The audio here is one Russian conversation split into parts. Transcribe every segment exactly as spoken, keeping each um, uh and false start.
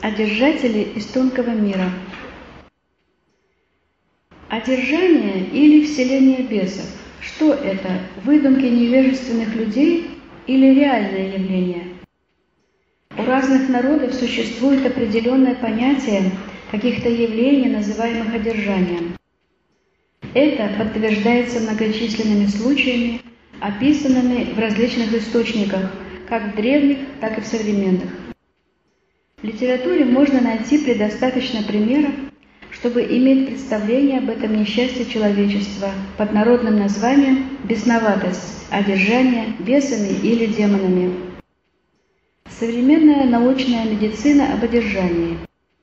Одержатели из тонкого мира. Одержание или вселение бесов. Что это? Выдумки невежественных людей или реальное явление? У разных народов существует определенное понятие каких-то явлений, называемых одержанием. Это подтверждается многочисленными случаями, описанными в различных источниках, как в древних, так и в современных. В литературе можно найти предостаточно примеров, чтобы иметь представление об этом несчастье человечества под народным названием «бесноватость», одержание бесами или демонами. Современная научная медицина об одержании.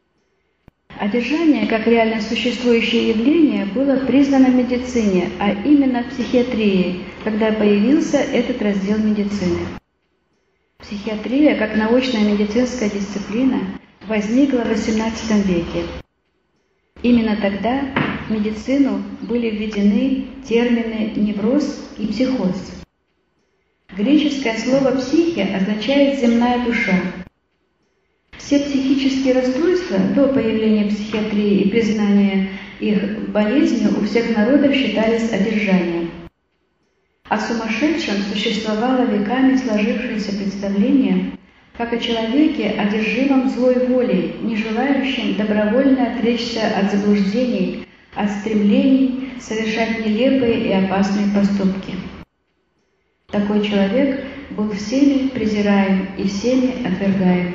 Одержание, как реально существующее явление, было признано в медицине, а именно в психиатрии, когда появился этот раздел медицины. Психиатрия, как научная медицинская дисциплина, возникла в восемнадцатом веке. Именно тогда в медицину были введены термины «невроз» и «психоз». Греческое слово «психия» означает «земная душа». Все психические расстройства до появления психиатрии и признания их болезнью у всех народов считались одержанием. О сумасшедшем существовало веками сложившееся представление, как о человеке, одержимом злой волей, не желающем добровольно отречься от заблуждений, от стремлений совершать нелепые и опасные поступки. Такой человек был всеми презираем и всеми отвергаем.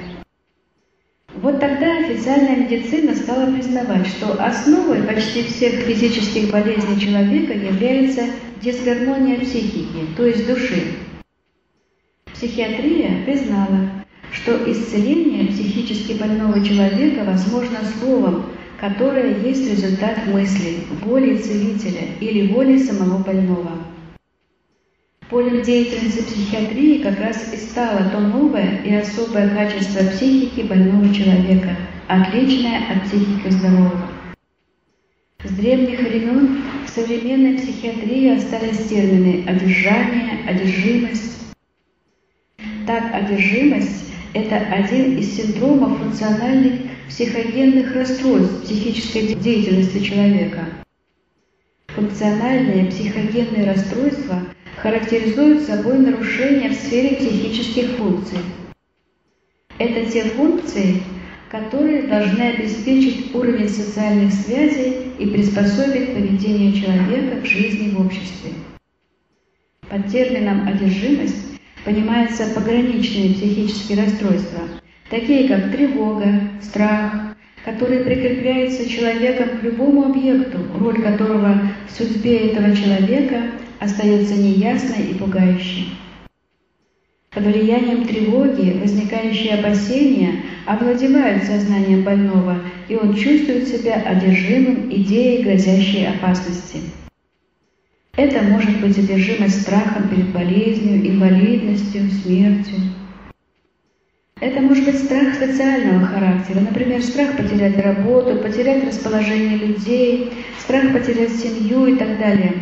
Вот тогда официальная медицина стала признавать, что основой почти всех физических болезней человека является дисгармония психики, то есть души. Психиатрия признала, что исцеление психически больного человека возможно словом, которое есть результат мысли, воли целителя или воли самого больного. Полем деятельности психиатрии как раз и стало то новое и особое качество психики больного человека, отличное от психики здорового. С древних времен в современной психиатрии остались термины «одержание», «одержимость». Так, одержимость – это один из синдромов функциональных психогенных расстройств психической деятельности человека. Функциональные психогенные расстройства характеризуют собой нарушения в сфере психических функций. Это те функции, которые должны обеспечить уровень социальных связей и приспособить поведение человека к жизни в обществе. Под термином «одержимость» понимаются пограничные психические расстройства, такие как тревога, страх, которые прикрепляются человеком к любому объекту, роль которого в судьбе этого человека остается неясной и пугающей. Под влиянием тревоги возникающие опасения овладевают сознанием больного, и он чувствует себя одержимым идеей грозящей опасности. Это может быть одержимость страхом перед болезнью, инвалидностью, смертью. Это может быть страх социального характера, например, страх потерять работу, потерять расположение людей, страх потерять семью и так далее.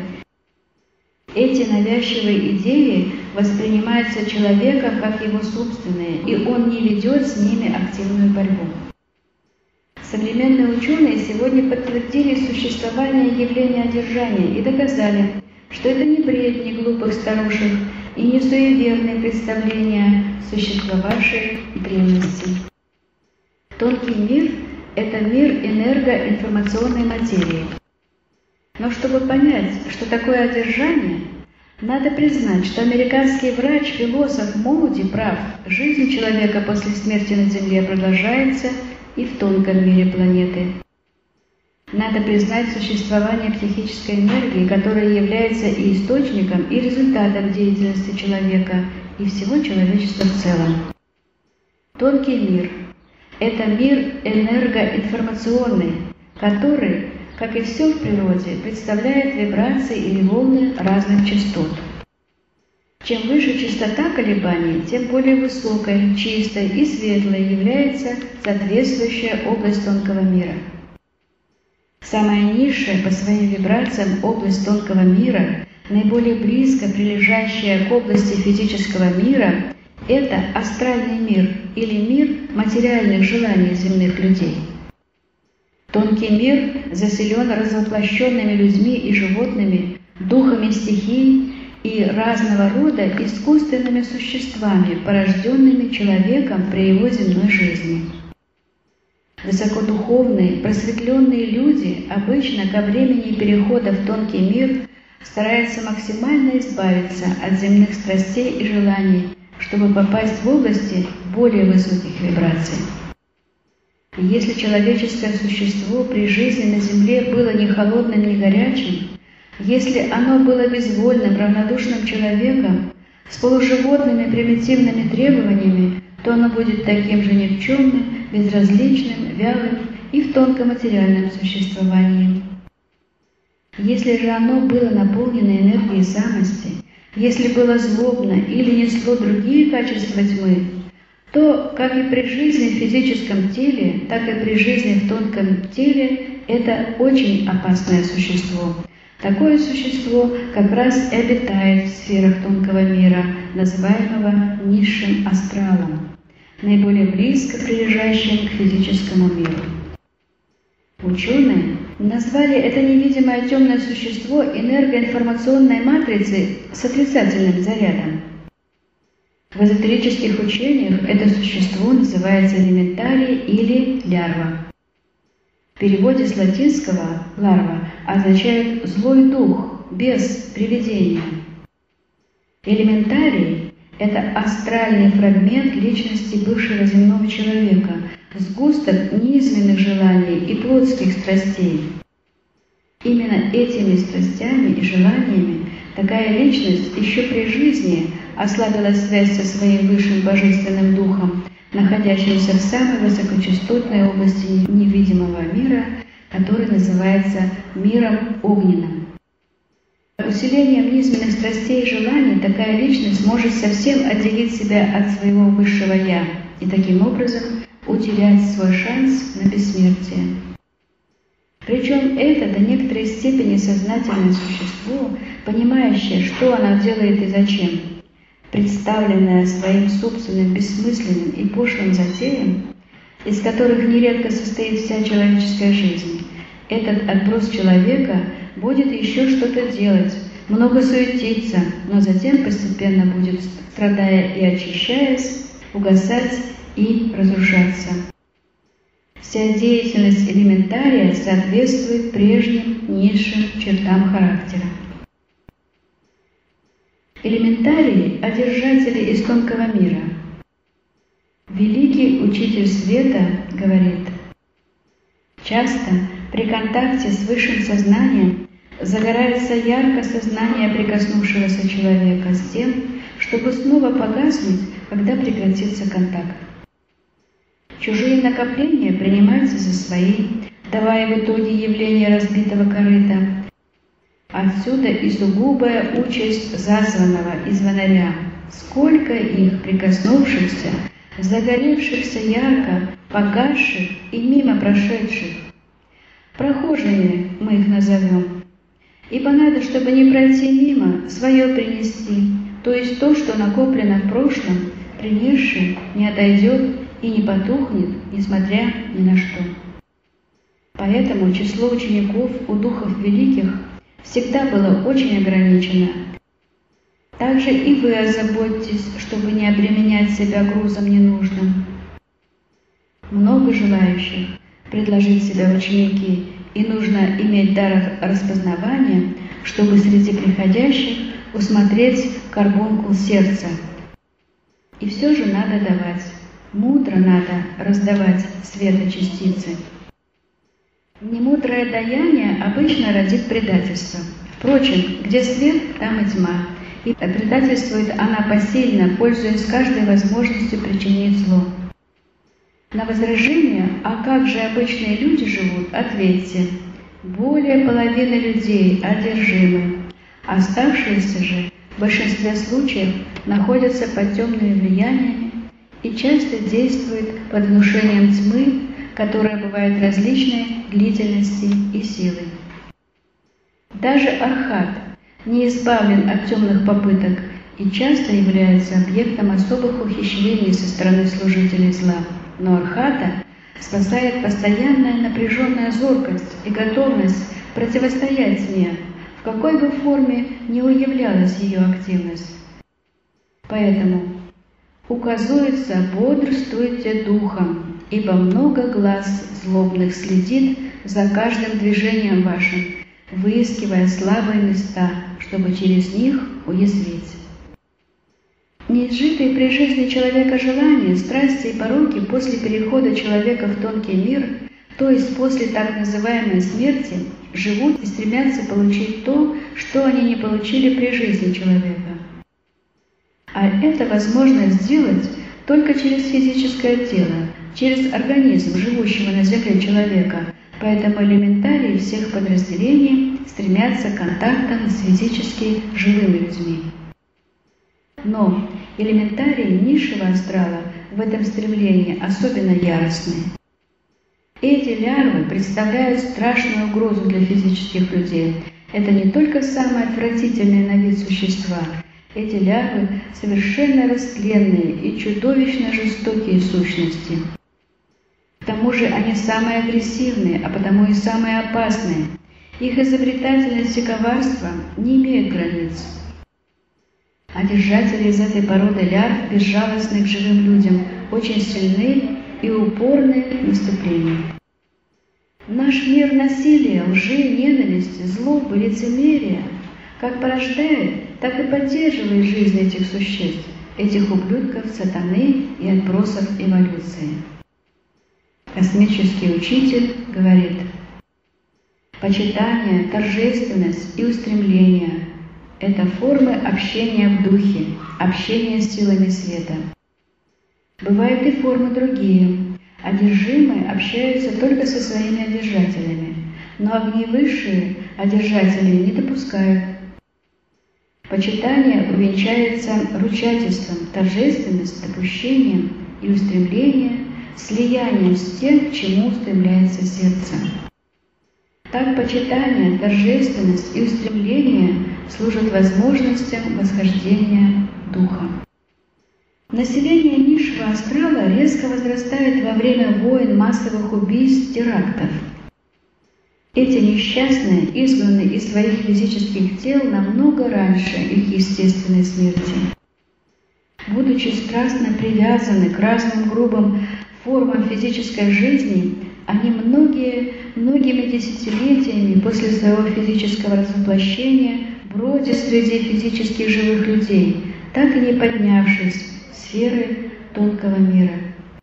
Эти навязчивые идеи воспринимаются человеком как его собственные, и он не ведет с ними активную борьбу. Современные ученые сегодня подтвердили существование явления одержания и доказали, что это не бред не глупых старушек и не суеверные представления, существовавшие в древности. Тонкий мир – это мир энергоинформационной материи. Но чтобы понять, что такое одержание, надо признать, что американский врач-философ Моуди прав. Жизнь человека после смерти на Земле продолжается и в тонком мире планеты. Надо признать существование психической энергии, которая является и источником, и результатом деятельности человека, и всего человечества в целом. Тонкий мир – это мир энергоинформационный, который, как и все в природе, представляет вибрации или волны разных частот. Чем выше частота колебаний, тем более высокой, чистой и светлой является соответствующая область тонкого мира. Самая низшая по своим вибрациям область тонкого мира, наиболее близко прилежащая к области физического мира, это астральный мир или мир материальных желаний земных людей. Тонкий мир заселен развоплощенными людьми и животными, духами стихий и разного рода искусственными существами, порожденными человеком при его земной жизни. Высокодуховные, просветленные люди обычно ко времени перехода в тонкий мир стараются максимально избавиться от земных страстей и желаний, чтобы попасть в области более высоких вибраций. И если человеческое существо при жизни на Земле было ни холодным, ни горячим, если оно было безвольным, равнодушным человеком с полуживотными примитивными требованиями, то оно будет таким же никчемным, безразличным, вялым и в тонкоматериальном существовании. Если же оно было наполнено энергией самости, если было злобно или несло другие качества тьмы, то, как и при жизни в физическом теле, так и при жизни в тонком теле, это очень опасное существо. Такое существо как раз и обитает в сферах тонкого мира, называемого низшим астралом, наиболее близко прилежащим к физическому миру. Ученые назвали это невидимое темное существо энергоинформационной матрицей с отрицательным зарядом. В эзотерических учениях это существо называется элементарий или лярва. В переводе с латинского «ларва» означает «злой дух», «бес», «привидение». Элементарий – это астральный фрагмент личности бывшего земного человека, сгусток низменных желаний и плотских страстей. Именно этими страстями и желаниями такая личность еще при жизни ослабила связь со своим высшим божественным духом, находящимся в самой высокочастотной области невидимого мира, который называется миром огненным. Усилением низменных страстей и желаний такая личность может совсем отделить себя от своего высшего «я» и таким образом утерять свой шанс на бессмертие. Причем это до некоторой степени сознательное существо, понимающее, что оно делает и зачем, представленное своим собственным бессмысленным и пошлым затеям, из которых нередко состоит вся человеческая жизнь, этот отброс человека будет еще что-то делать, много суетиться, но затем постепенно будет, страдая и очищаясь, угасать и разрушаться. Вся деятельность элементария соответствует прежним низшим чертам характера. Элементарии – одержатели из тонкого мира. Великий Учитель Света говорит: часто при контакте с высшим сознанием загорается ярко сознание прикоснувшегося человека с тем, чтобы снова погаснуть, когда прекратится контакт. Чужие накопления принимаются за свои, давая в итоге явление разбитого корыта. Отсюда и сугубая участь зазванного и звонаря. Сколько их, прикоснувшихся, загоревшихся ярко, погасших и мимо прошедших. Прохожими мы их назовем. Ибо надо, чтобы не пройти мимо, свое принести, то есть то, что накоплено в прошлом, принесший не отойдет и не потухнет, несмотря ни на что. Поэтому число учеников у духов великих всегда было очень ограничено. Также и вы озаботьтесь, чтобы не обременять себя грузом ненужным. Много желающих предложить себя в ученики, и нужно иметь дар распознавания, чтобы среди приходящих усмотреть карбункул сердца. И все же надо давать. Мудро надо раздавать светочастицы. Немудрое даяние обычно родит предательство. Впрочем, где свет, там и тьма. И предательствует она посильно, пользуясь каждой возможностью причинить зло. На возражение, а как же обычные люди живут, ответьте: более половины людей одержимы. Оставшиеся же в большинстве случаев находятся под темными влияниями и часто действуют под внушением тьмы, которая бывает различной длительности и силы. Даже архат не избавлен от темных попыток и часто являются объектом особых ухищрений со стороны служителей зла. Но архата спасает постоянная напряженная зоркость и готовность противостоять тьме, в какой бы форме ни уявлялась ее активность. Поэтому указуется: бодрствуйте духом, ибо много глаз злобных следит за каждым движением вашим, выискивая слабые места, чтобы через них уязвить. Неизжитые при жизни человека желания, страсти и пороки после перехода человека в тонкий мир, то есть после так называемой смерти, живут и стремятся получить то, что они не получили при жизни человека. А это возможно сделать только через физическое тело, через организм живущего на Земле человека, поэтому элементарии всех подразделений стремятся к контактам с физически живыми людьми. Но элементарии низшего астрала в этом стремлении особенно яростны. Эти лярвы представляют страшную угрозу для физических людей. Это не только самые отвратительные на вид существа. Эти лярвы совершенно растленные и чудовищно жестокие сущности. К тому же они самые агрессивные, а потому и самые опасные. Их изобретательность и коварство не имеют границ. А держатели из этой породы лярв, безжалостны к живым людям, очень сильны и упорны в наступлении. Наш мир насилия, лжи, ненависти, злобы, лицемерия как порождает, так и поддерживает жизнь этих существ, этих ублюдков сатаны и отбросов эволюции. Космический учитель говорит: почитание, торжественность и устремление – это формы общения в духе, общения с силами света. Бывают и формы другие. Одержимые общаются только со своими одержателями, но огни высшие одержателей не допускают. Почитание увенчается ручательством, торжественность, допущением и устремление, слиянием с тем, к чему устремляется сердце. Так почитание, торжественность и устремление служат возможностям восхождения духа. Население низшего астрала резко возрастает во время войн, массовых убийств, терактов. Эти несчастные изгнаны из своих физических тел намного раньше их естественной смерти. Будучи страстно привязаны к разным грубым формам физической жизни, они многие, многими десятилетиями после своего физического развоплощения бродят среди физических живых людей, так и не поднявшись в сферы тонкого мира.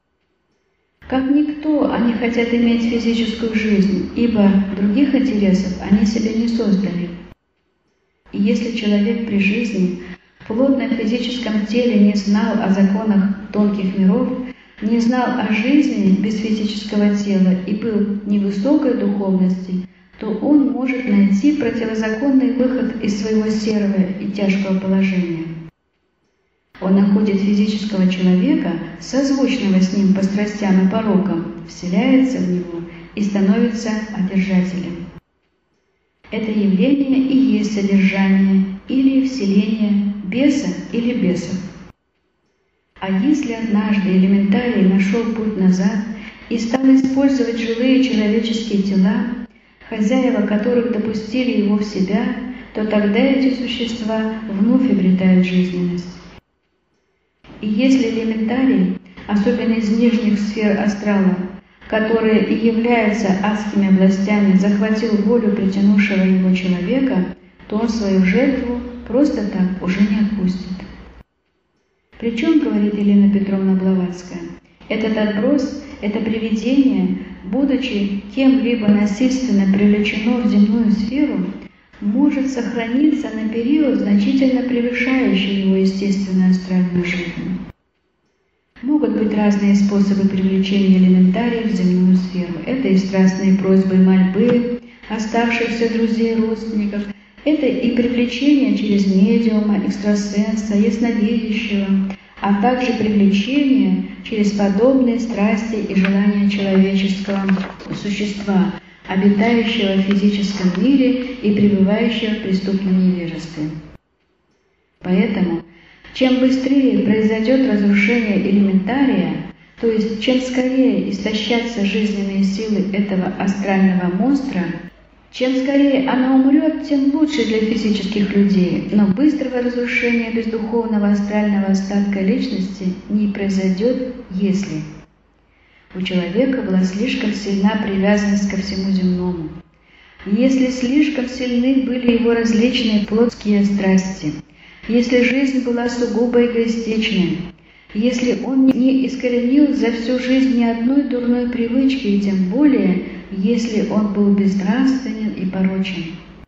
Как никто, они хотят иметь физическую жизнь, ибо других интересов они себе не создали. И если человек при жизни в плотном физическом теле не знал о законах тонких миров, не знал о жизни без физического тела и был невысокой духовности, то он может найти противозаконный выход из своего серого и тяжкого положения. Он находит физического человека, созвучного с ним по страстям и порокам, вселяется в него и становится одержателем. Это явление и есть содержание или вселение беса или бесов. А если однажды элементарий нашел путь назад и стал использовать живые человеческие тела, хозяева которых допустили его в себя, то тогда эти существа вновь обретают жизненность. И если элементарий, особенно из нижних сфер астрала, которые и являются адскими областями, захватил волю притянувшего его человека, то он свою жертву просто так уже не отпустит. Причем, говорит Елена Петровна Блаватская, этот отброс, это привидение, будучи кем-либо насильственно привлечено в земную сферу, может сохраниться на период, значительно превышающий его естественную астральную жизнь. Могут быть разные способы привлечения элементариев в земную сферу. Это и страстные просьбы и мольбы оставшихся друзей и родственников, это и привлечение через медиума, экстрасенса, ясновидящего, а также привлечение через подобные страсти и желания человеческого существа, обитающего в физическом мире и пребывающего в преступном невежестве. Поэтому Чем быстрее произойдет разрушение элементария, то есть чем скорее истощатся жизненные силы этого астрального монстра, чем скорее она умрет, тем лучше для физических людей, но быстрого разрушения бездуховного астрального остатка личности не произойдет, если у человека была слишком сильна привязанность ко всему земному, если слишком сильны были его различные плотские страсти, если жизнь была сугубо эгоистичной, если он не искоренил за всю жизнь ни одной дурной привычки, и тем более, если он был безнравственен и порочен.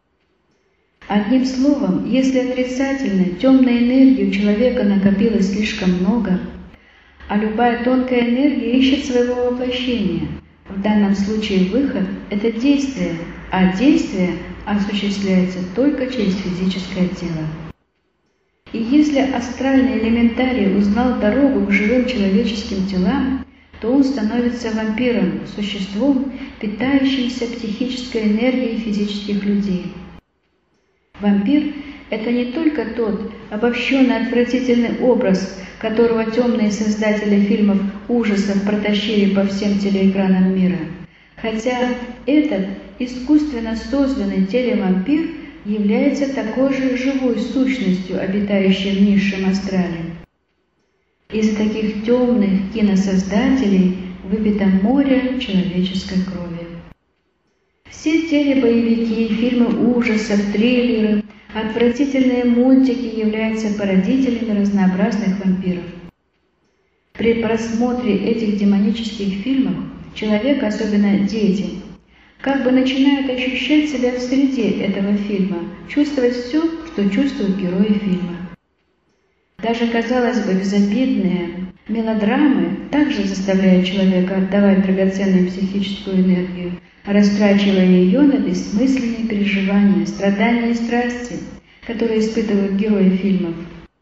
Одним словом, если отрицательной, темной энергии у человека накопилось слишком много, а любая тонкая энергия ищет своего воплощения, в данном случае выход – это действие, а действие осуществляется только через физическое тело. И если астральный элементарий узнал дорогу к живым человеческим телам, то он становится вампиром, существом, питающимся психической энергией физических людей. Вампир – это не только тот обобщенный отвратительный образ, которого темные создатели фильмов ужасов протащили по всем телеэкранам мира, хотя этот искусственно созданный телевампир является такой же живой сущностью, обитающей в низшем астрале. Из таких темных киносоздателей выпито море человеческой крови. Все телебоевики, фильмы ужасов, триллеры, отвратительные мультики являются породителями разнообразных вампиров. При просмотре этих демонических фильмов человек, особенно дети, как бы начинают ощущать себя в среде этого фильма, чувствовать все, что чувствуют герои фильма. Даже, казалось бы, безобидные мелодрамы также заставляют человека отдавать драгоценную психическую энергию, растрачивая ее на бессмысленные переживания, страдания и страсти, которые испытывают герои фильмов.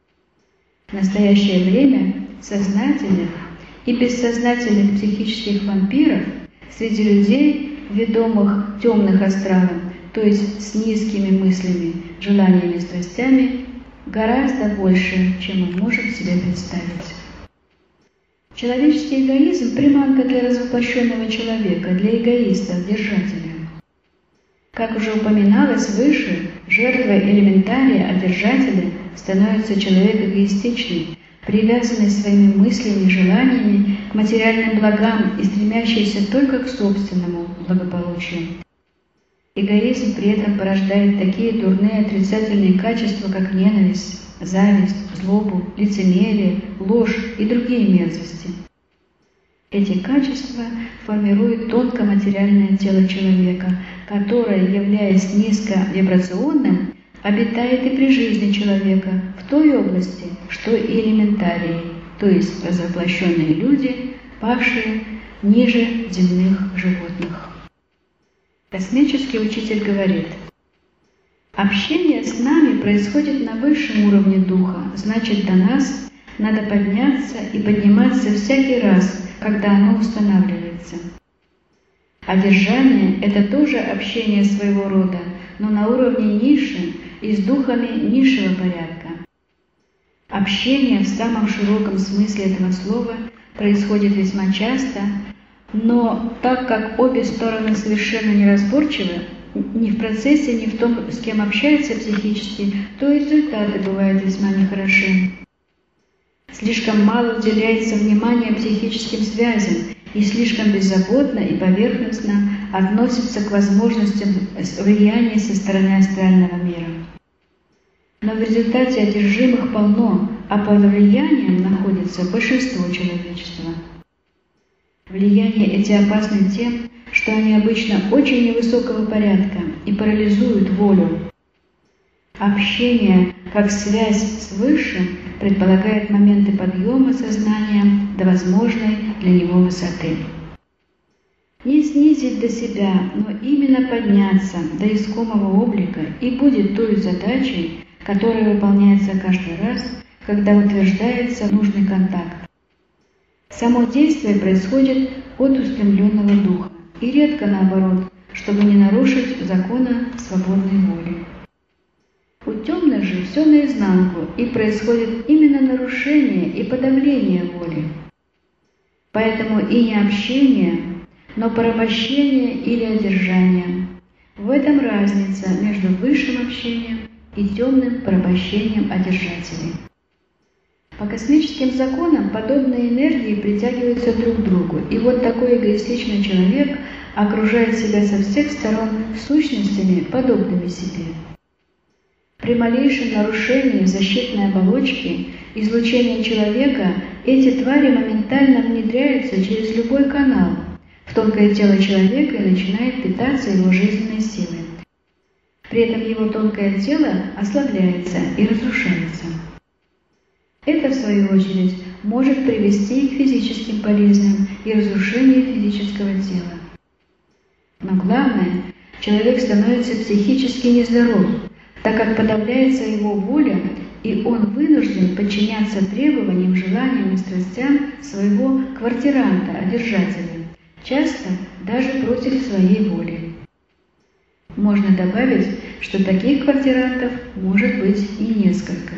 В настоящее время сознательных и бессознательных психических вампиров среди людей, ведомых темных астралом, то есть с низкими мыслями, желаниями и страстями, гораздо больше, чем мы можем себе представить. Человеческий эгоизм – приманка для развоплощенного человека, для эгоиста, держателя. Как уже упоминалось выше, жертвой элементария, а держателя становится человек эгоистичный, привязанный своими мыслями и желаниями к материальным благам и стремящийся только к собственному благополучию. Эгоизм при этом порождает такие дурные отрицательные качества, как ненависть, зависть, злобу, лицемерие, ложь и другие мерзости. Эти качества формируют тонкоматериальное тело человека, которое, являясь низковибрационным, обитает и при жизни человека в той области, что и элементарии, то есть развоплощенные люди, павшие ниже земных животных. Космический учитель говорит: общение с нами происходит на высшем уровне духа, значит, до нас надо подняться и подниматься всякий раз, когда оно устанавливается. Одержание – это тоже общение своего рода, но на уровне низшем и с духами низшего порядка. Общение в самом широком смысле этого слова происходит весьма часто, но так как обе стороны совершенно неразборчивы, ни в процессе, ни в том, с кем общаются психически, то и результаты бывают весьма нехороши. Слишком мало уделяется внимания психическим связям и слишком беззаботно и поверхностно относится к возможностям влияния со стороны астрального мира. Но в результате одержимых полно, а под влиянием находится большинство человечества. Влияния эти опасны тем, что они обычно очень невысокого порядка и парализуют волю. Общение, как связь с Высшим, предполагает моменты подъема сознания до возможной для него высоты. Не снизить до себя, но именно подняться до искомого облика и будет той задачей, которая выполняется каждый раз, когда утверждается нужный контакт. Само действие происходит от устремленного духа, и редко наоборот, чтобы не нарушить закона свободной воли. У темных же все наизнанку, и происходит именно нарушение и подавление воли. Поэтому и не общение, но порабощение или одержание. В этом разница между высшим общением и темным порабощением одержателей. По космическим законам подобные энергии притягиваются друг к другу, и вот такой эгоистичный человек окружает себя со всех сторон сущностями, подобными себе. При малейшем нарушении защитной оболочки излучения человека эти твари моментально внедряются через любой канал в тонкое тело человека и начинает питаться его жизненной силой. При этом его тонкое тело ослабляется и разрушается. Это, в свою очередь, может привести к физическим болезням и разрушению физического тела. Но главное, человек становится психически нездоров, так как подавляется его воля, и он вынужден подчиняться требованиям, желаниям и страстям своего квартиранта, одержателя, часто даже против своей воли. Можно добавить, что таких квартирантов может быть и несколько.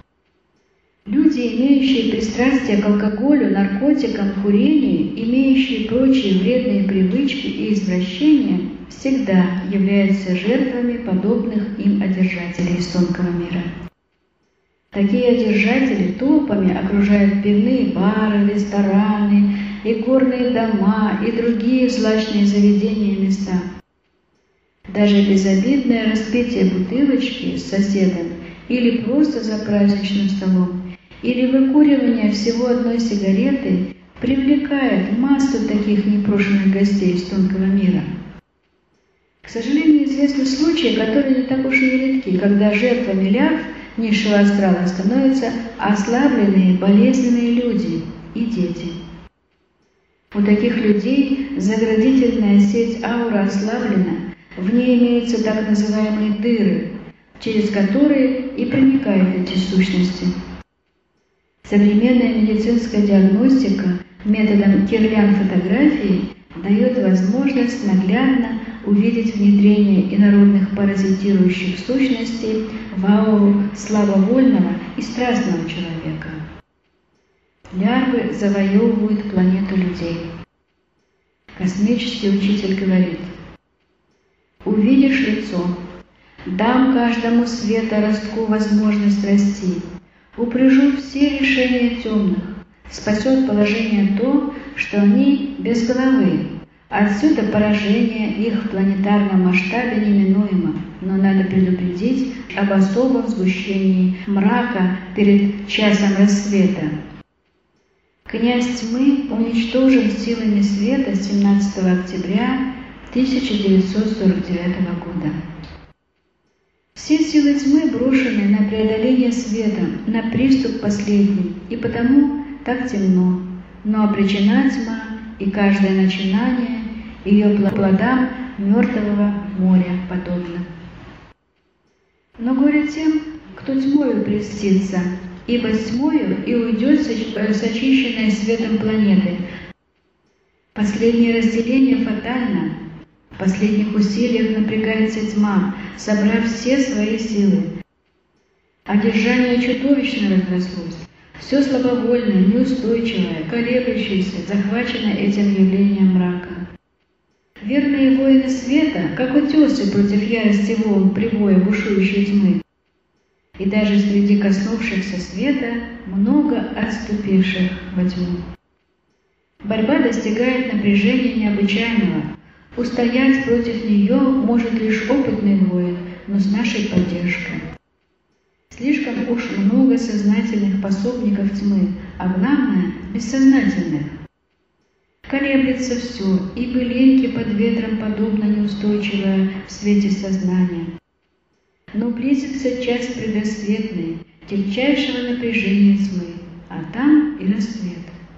Люди, имеющие пристрастие к алкоголю, наркотикам, курению, имеющие прочие вредные привычки и извращения, всегда являются жертвами подобных им одержателей из тонкого мира. Такие одержатели толпами окружают пивные бары, рестораны, игорные дома и другие злачные заведения и места. Даже безобидное распитие бутылочки с соседом или просто за праздничным столом, или выкуривание всего одной сигареты привлекает массу таких непрошенных гостей из тонкого мира. К сожалению, известны случаи, которые не так уж и редки, когда жертвами лярв низшего астрала становятся ослабленные, болезненные люди и дети. У таких людей заградительная сеть ауры ослаблена, в ней имеются так называемые дыры, через которые и проникают эти сущности. Современная медицинская диагностика методом Кирлян-фотографии дает возможность наглядно увидеть внедрение инородных паразитирующих сущностей в ауру слабовольного и страстного человека. Лярвы завоевывают планету людей. Космический учитель говорит: «Увидишь лицо, дам каждому света ростку возможность расти, упряжу все решения темных, спасет положение то, что они без головы. Отсюда поражение их в планетарном масштабе неминуемо, но надо предупредить об особом сгущении мрака перед часом рассвета. Князь тьмы уничтожен силами света семнадцатого октября тысяча девятьсот сорок девятого года. Все силы тьмы брошены на преодоление света, на приступ последний, и потому так темно, но обречена тьма, и каждое начинание ее плодам мертвого моря подобно. Но горе тем, кто тьмою прельстится, ибо с тьмою и уйдет сочищенная светом планеты. Последнее разделение фатально. В последних усилиях напрягается тьма, собрав все свои силы. Одержание чудовищно разрослось. Все слабовольное, неустойчивое, колеблющееся, захвачено этим явлением мрака. Верные воины света, как утесы против ярости волн прибоя бушующей тьмы. И даже среди коснувшихся света много отступивших во тьму. Борьба достигает напряжения необычайного. Устоять против нее может лишь опытный воин, но с нашей поддержкой. Слишком уж много сознательных пособников тьмы, а главное – бессознательных. Колеблется все, и былинки под ветром подобно неустойчивое в свете сознания. Но близится час предрассветный, тягчайшего напряжения тьмы, а там и рассвет.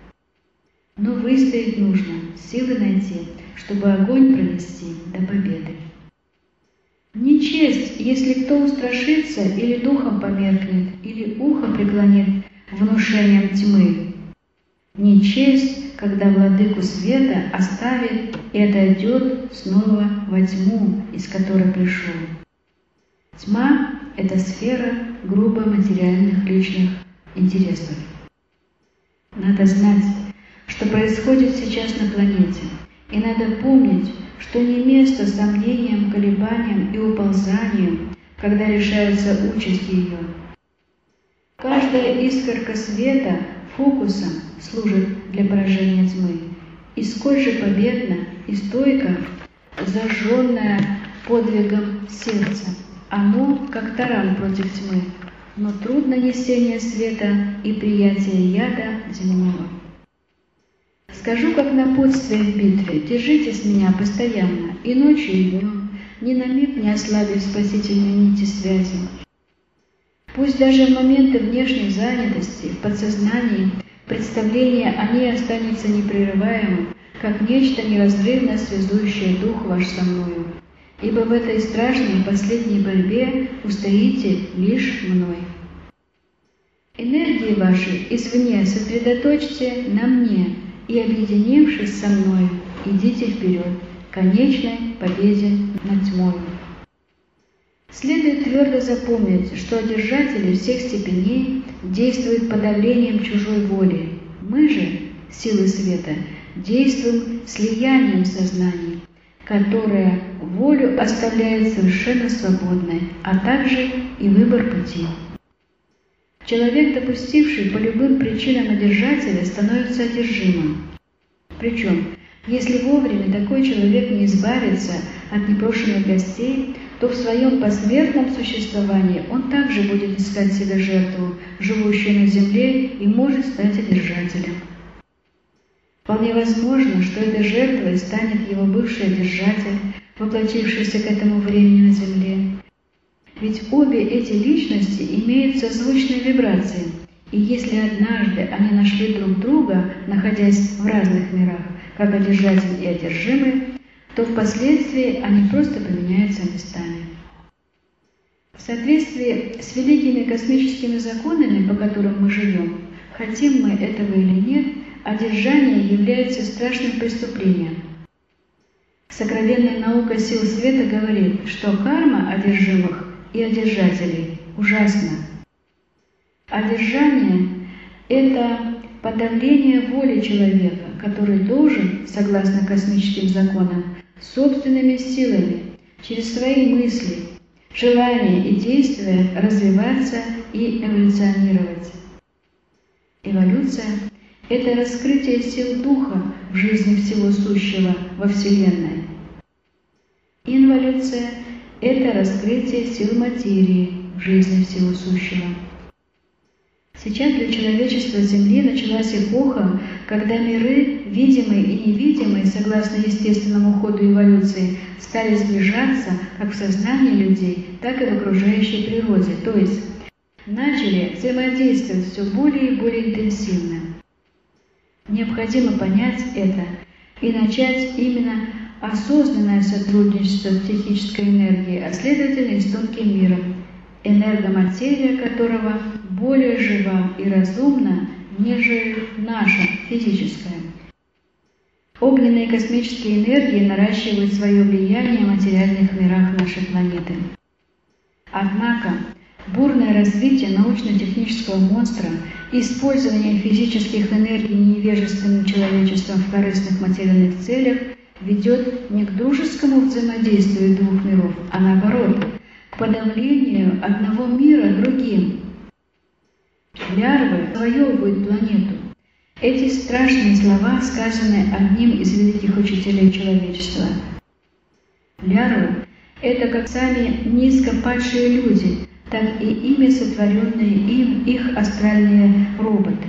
Но выстоять нужно, силы найти, чтобы огонь пронести до победы. Не честь, если кто устрашится или духом померкнет, или ухо преклонит внушением тьмы. Не честь, когда владыку света оставит и отойдет снова во тьму, из которой пришел. Тьма – это сфера грубо материальных личных интересов. Надо знать, что происходит сейчас на планете, и надо помнить, что не место сомнениям, колебаниям и уползаниям, когда решается участь ее. Каждая искорка света фокусом служит для поражения тьмы, и сколь же победно и стойко зажженное подвигом сердца, оно как таран против тьмы, но трудно несение света и приятие яда земного. Скажу, как напутствие в битве: держитесь меня постоянно, и ночью, и днем, ни на миг не ослабив спасительной нити связи. Пусть даже в моменты внешней занятости, в подсознании, представление о ней останется непрерываемым, как нечто неразрывно связующее дух ваш со мною. Ибо в этой страшной последней борьбе устоите лишь мной. Энергии ваши извне сосредоточьте на мне, и, объединившись со мной, идите вперед к конечной победе над тьмой. Следует твердо запомнить, что одержатели всех степеней действуют подавлением чужой воли. Мы же, силы света, действуем слиянием сознаний, которое волю оставляет совершенно свободной, а также и выбор пути. Человек, допустивший по любым причинам одержателя, становится одержимым. Причем, если вовремя такой человек не избавится от непрошенных гостей, то в своем посмертном существовании он также будет искать себе жертву, живущую на земле, и может стать одержателем. Вполне возможно, что этой жертвой станет его бывший одержатель, воплотившийся к этому времени на земле. Ведь обе эти личности имеют созвучные вибрации, и если однажды они нашли друг друга, находясь в разных мирах, как одержатель и одержимый, то впоследствии они просто поменяются местами. В соответствии с великими космическими законами, по которым мы живем, хотим мы этого или нет, одержание является страшным преступлением. Сокровенная наука сил света говорит, что карма одержимых и одержателей ужасна. Одержание – это подавление воли человека, который должен, согласно космическим законам, собственными силами, через свои мысли, желания и действия развиваться и эволюционировать. Эволюция – это раскрытие сил Духа в жизни всего сущего во Вселенной. Инволюция – это раскрытие сил материи в жизни всего сущего. Сейчас для человечества Земли началась эпоха, когда миры, видимые и невидимые, согласно естественному ходу эволюции, стали сближаться как в сознании людей, так и в окружающей природе, то есть начали взаимодействовать все более и более интенсивно. Необходимо понять это и начать именно осознанное сотрудничество с психической энергией, а следовательно и с тонким миром, энергоматерия которого более жива и разумна, нежели наша физическая. Огненные космические энергии наращивают свое влияние в материальных мирах нашей планеты. Однако бурное развитие научно-технического монстра и использование физических энергий невежественным человечеством в корыстных материальных целях ведет не к дружескому взаимодействию двух миров, а наоборот, к подавлению одного мира другим. Лярвы завоевывают планету. Эти страшные слова сказаны одним из великих учителей человечества. Лярвы – это как сами низко падшие люди, так и ими сотворенные им их астральные роботы.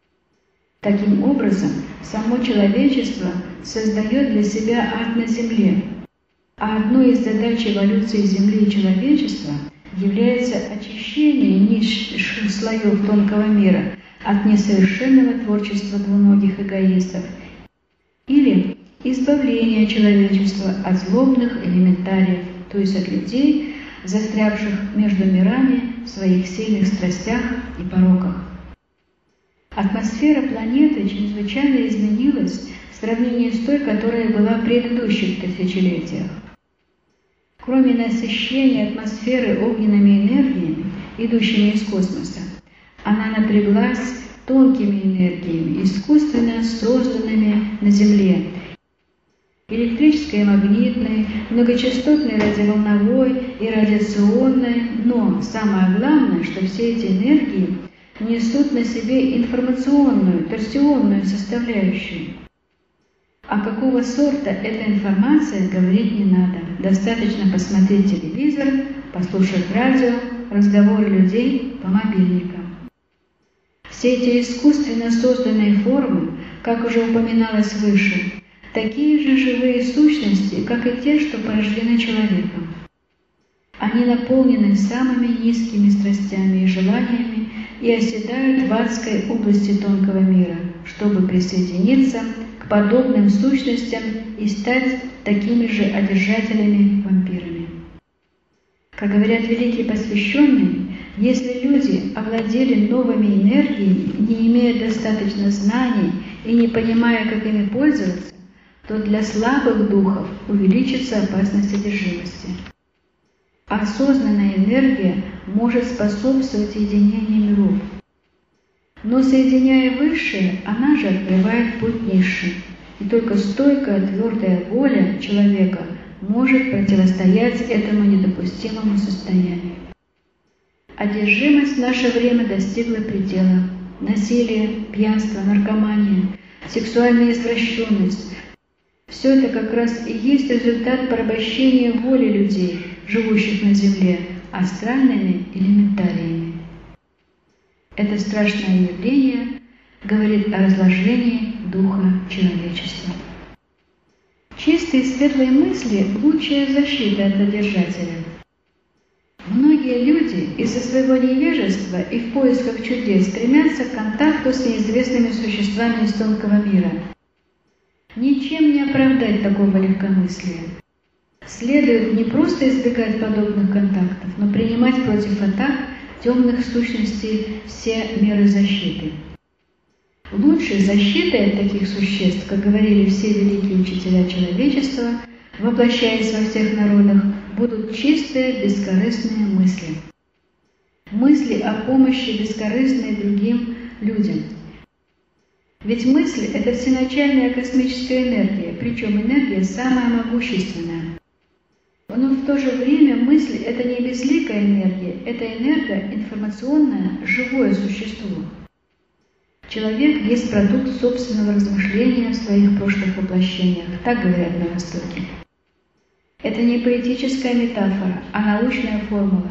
Таким образом, само человечество создает для себя ад на Земле, а одной из задач эволюции Земли и человечества является очищение низших слоев тонкого мира от несовершенного творчества двуногих эгоистов или избавление человечества от злобных элементариев, то есть от людей, застрявших между мирами в своих сильных страстях и пороках. Атмосфера планеты чрезвычайно изменилась в сравнении с той, которая была в предыдущих тысячелетиях. Кроме насыщения атмосферы огненными энергиями, идущими из космоса, она напряглась тонкими энергиями, искусственно созданными на Земле, электрической и магнитной, многочастотной радиоволновой и радиационной, но самое главное, что все эти энергии несут на себе информационную, торсионную составляющую. А какого сорта эта информация, говорить не надо. Достаточно посмотреть телевизор, послушать радио, разговоры людей по мобильникам. Все эти искусственно созданные формы, как уже упоминалось выше, такие же живые сущности, как и те, что порождены человеком. Они наполнены самыми низкими страстями и желаниями и оседают в адской области тонкого мира, чтобы присоединиться к подобным сущностям и стать такими же одержателями-вампирами. Как говорят великие посвященные, если люди овладели новыми энергиями, не имея достаточно знаний и не понимая, как ими пользоваться, то для слабых духов увеличится опасность одержимости. Осознанная энергия может способствовать единению миров. Но соединяя высшее, она же открывает путь низшим, и только стойкая твердая воля человека может противостоять этому недопустимому состоянию. Одержимость в наше время достигла предела. Насилие, пьянство, наркомания, сексуальная извращенность – все это как раз и есть результат порабощения воли людей, живущих на Земле, астральными элементариями. Это страшное явление говорит о разложении духа человечества. Чистые и светлые мысли – лучшая защита от одержателя. Многие люди из-за своего невежества и в поисках чудес стремятся к контакту с неизвестными существами из тонкого мира. Ничем не оправдать такого легкомыслия. Следует не просто избегать подобных контактов, но принимать против атак темных сущностей все меры защиты. Лучшей защитой от таких существ, как говорили все великие учителя человечества, воплощаясь во всех народах, будут чистые, бескорыстные мысли. Мысли о помощи бескорыстной другим людям. Ведь мысль – это всеначальная космическая энергия, причем энергия самая могущественная. Но в то же время мысль – это не безликая энергия, это энергоинформационное, живое существо. Человек есть продукт собственного размышления в своих прошлых воплощениях, так говорят на Востоке. Это не поэтическая метафора, а научная формула.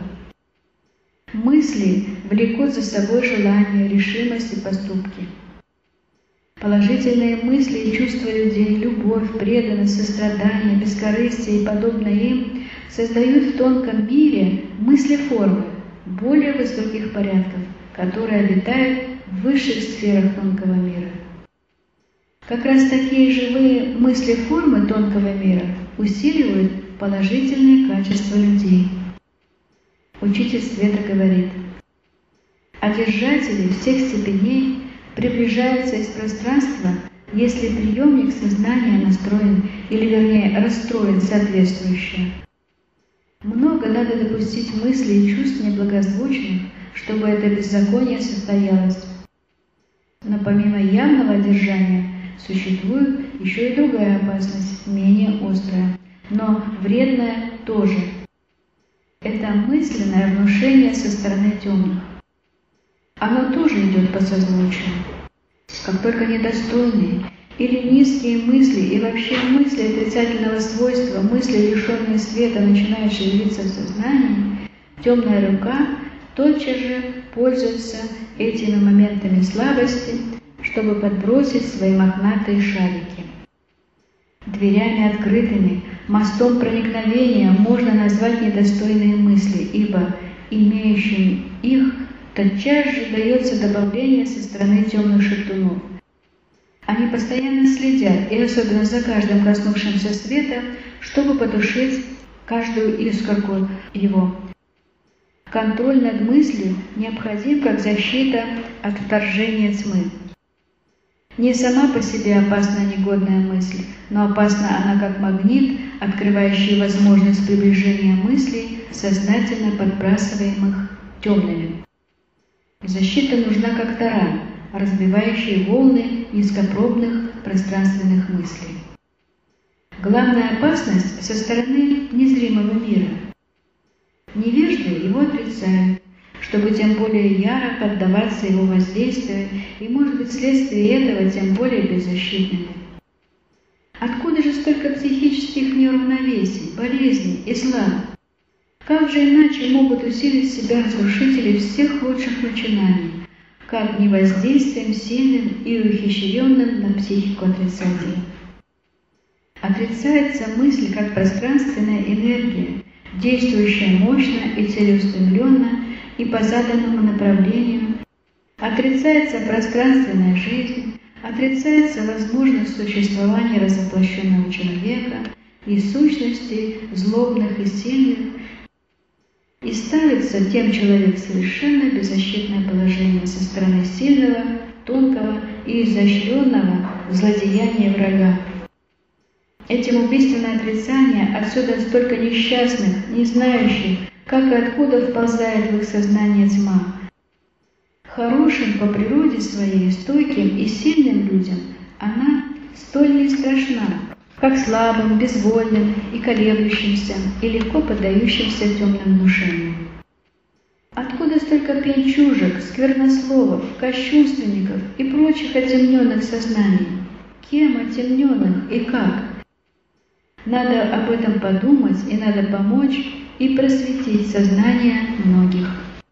Мысли влекут за собой желания, решимость и поступки. Положительные мысли и чувства людей, любовь, преданность, сострадание, бескорыстие и подобное им создают в тонком мире мысли-формы более высоких порядков, которые обитают в высших сферах тонкого мира. Как раз такие живые мысли-формы тонкого мира усиливают положительные качества людей. Учитель Света говорит: одержатели всех степеней приближаются из пространства, если приемник сознания настроен, или вернее расстроен соответствующе. Много надо допустить мыслей и чувств неблагозвучных, чтобы это беззаконие состоялось. Но помимо явного одержания существует еще и другая опасность, менее острая, но вредная тоже. Это мысленное внушение со стороны темных. Оно тоже идет по созвучию. Как только недостойные или низкие мысли и вообще мысли отрицательного свойства, мысли, лишенные света, начинают шевелиться в сознании, темная рука тотчас же пользуется этими моментами слабости, чтобы подбросить свои мохнатые шарики. Дверями открытыми, мостом проникновения можно назвать недостойные мысли, ибо имеющим их тотчас же дается добавление со стороны темных шептунов. Они постоянно следят, и особенно за каждым коснувшимся света, чтобы потушить каждую искорку его. Контроль над мыслью необходим как защита от вторжения тьмы. Не сама по себе опасна негодная мысль, но опасна она как магнит, открывающий возможность приближения мыслей, сознательно подбрасываемых темными. Защита нужна как таран, разбивающий волны низкопробных пространственных мыслей. Главная опасность со стороны незримого мира. Невежды его отрицают, чтобы тем более яро поддаваться его воздействию и, может быть, вследствие этого тем более беззащитными. Откуда же столько психических неуравновесий, болезней и зла? Как же иначе могут усилить себя разрушители всех лучших начинаний, как не воздействием сильным и ухищренным на психику отрицателя? Отрицается мысль как пространственная энергия, действующая мощно и целеустремленно и по заданному направлению. Отрицается пространственная жизнь, отрицается возможность существования разоплощенного человека и сущностей злобных и сильных, и ставится тем человек в совершенно беззащитное положение со стороны сильного, тонкого и изощренного злодеяния врага. Этим убийственное отрицание отсюда столько несчастных, не знающих, как и откуда вползает в их сознание тьма. Хорошим по природе своей, стойким и сильным людям она столь не страшна, как слабым, безвольным и колеблющимся, и легко поддающимся темным внушениям. Откуда столько пьянчужек, сквернословов, кощунственников и прочих отемненных сознаний? Кем отемненных и как? Надо об этом подумать, и надо помочь и просветить сознание многих.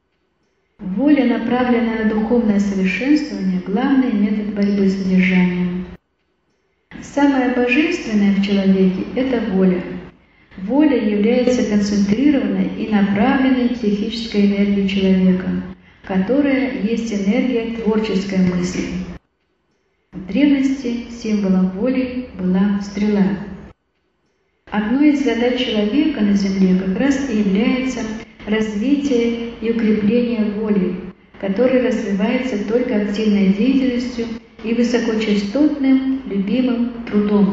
Воля, направленная на духовное совершенствование, главный метод борьбы с содержанием. Самое божественное в человеке – это воля. Воля является концентрированной и направленной психической энергией человека, которая есть энергия творческой мысли. В древности символом воли была стрела. Одной из задач человека на Земле как раз и является развитие и укрепление воли, которая развивается только активной деятельностью и высокочастотным, любимым трудом.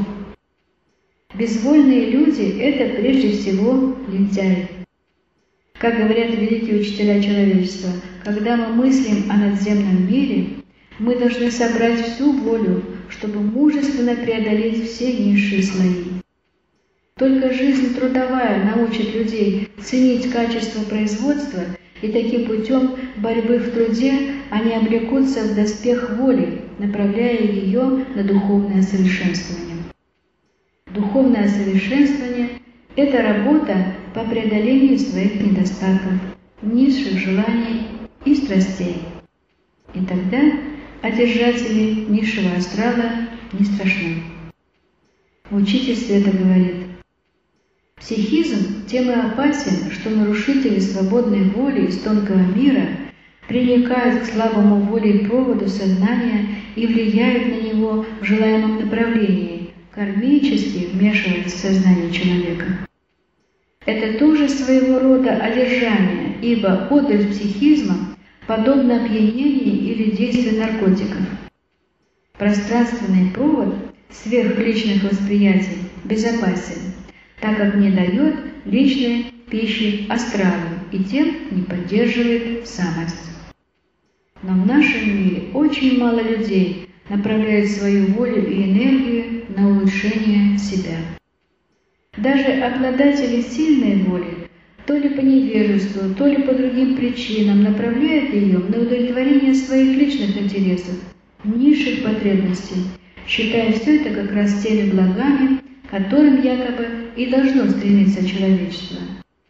Безвольные люди – это прежде всего лентяи. Как говорят великие учителя человечества, когда мы мыслим о надземном мире, мы должны собрать всю волю, чтобы мужественно преодолеть все низшие слои. Только жизнь трудовая научит людей ценить качество производства, и таким путем борьбы в труде они облекутся в доспех воли, направляя ее на духовное совершенствование. Духовное совершенствование – это работа по преодолению своих недостатков, низших желаний и страстей. И тогда одержатели низшего астрала не страшны. В учительстве это говорит: психизм тем и опасен, что нарушители свободной воли из тонкого мира приникают к слабому воле-проводу сознания и влияют на него в желаемом направлении, кармически вмешиваясь в сознание человека. Это тоже своего рода одержание, ибо отдаль психизма подобна опьянению или действию наркотиков. Пространственный провод сверхличных восприятий безопасен, так как не дает личной пищи астралу и тем не поддерживает самость. Но в нашем мире очень мало людей направляют свою волю и энергию на улучшение себя. Даже обладатели сильной воли, то ли по невежеству, то ли по другим причинам, направляют ее на удовлетворение своих личных интересов, низших потребностей, считая все это как раз теми благами, к которым якобы и должно стремиться человечество.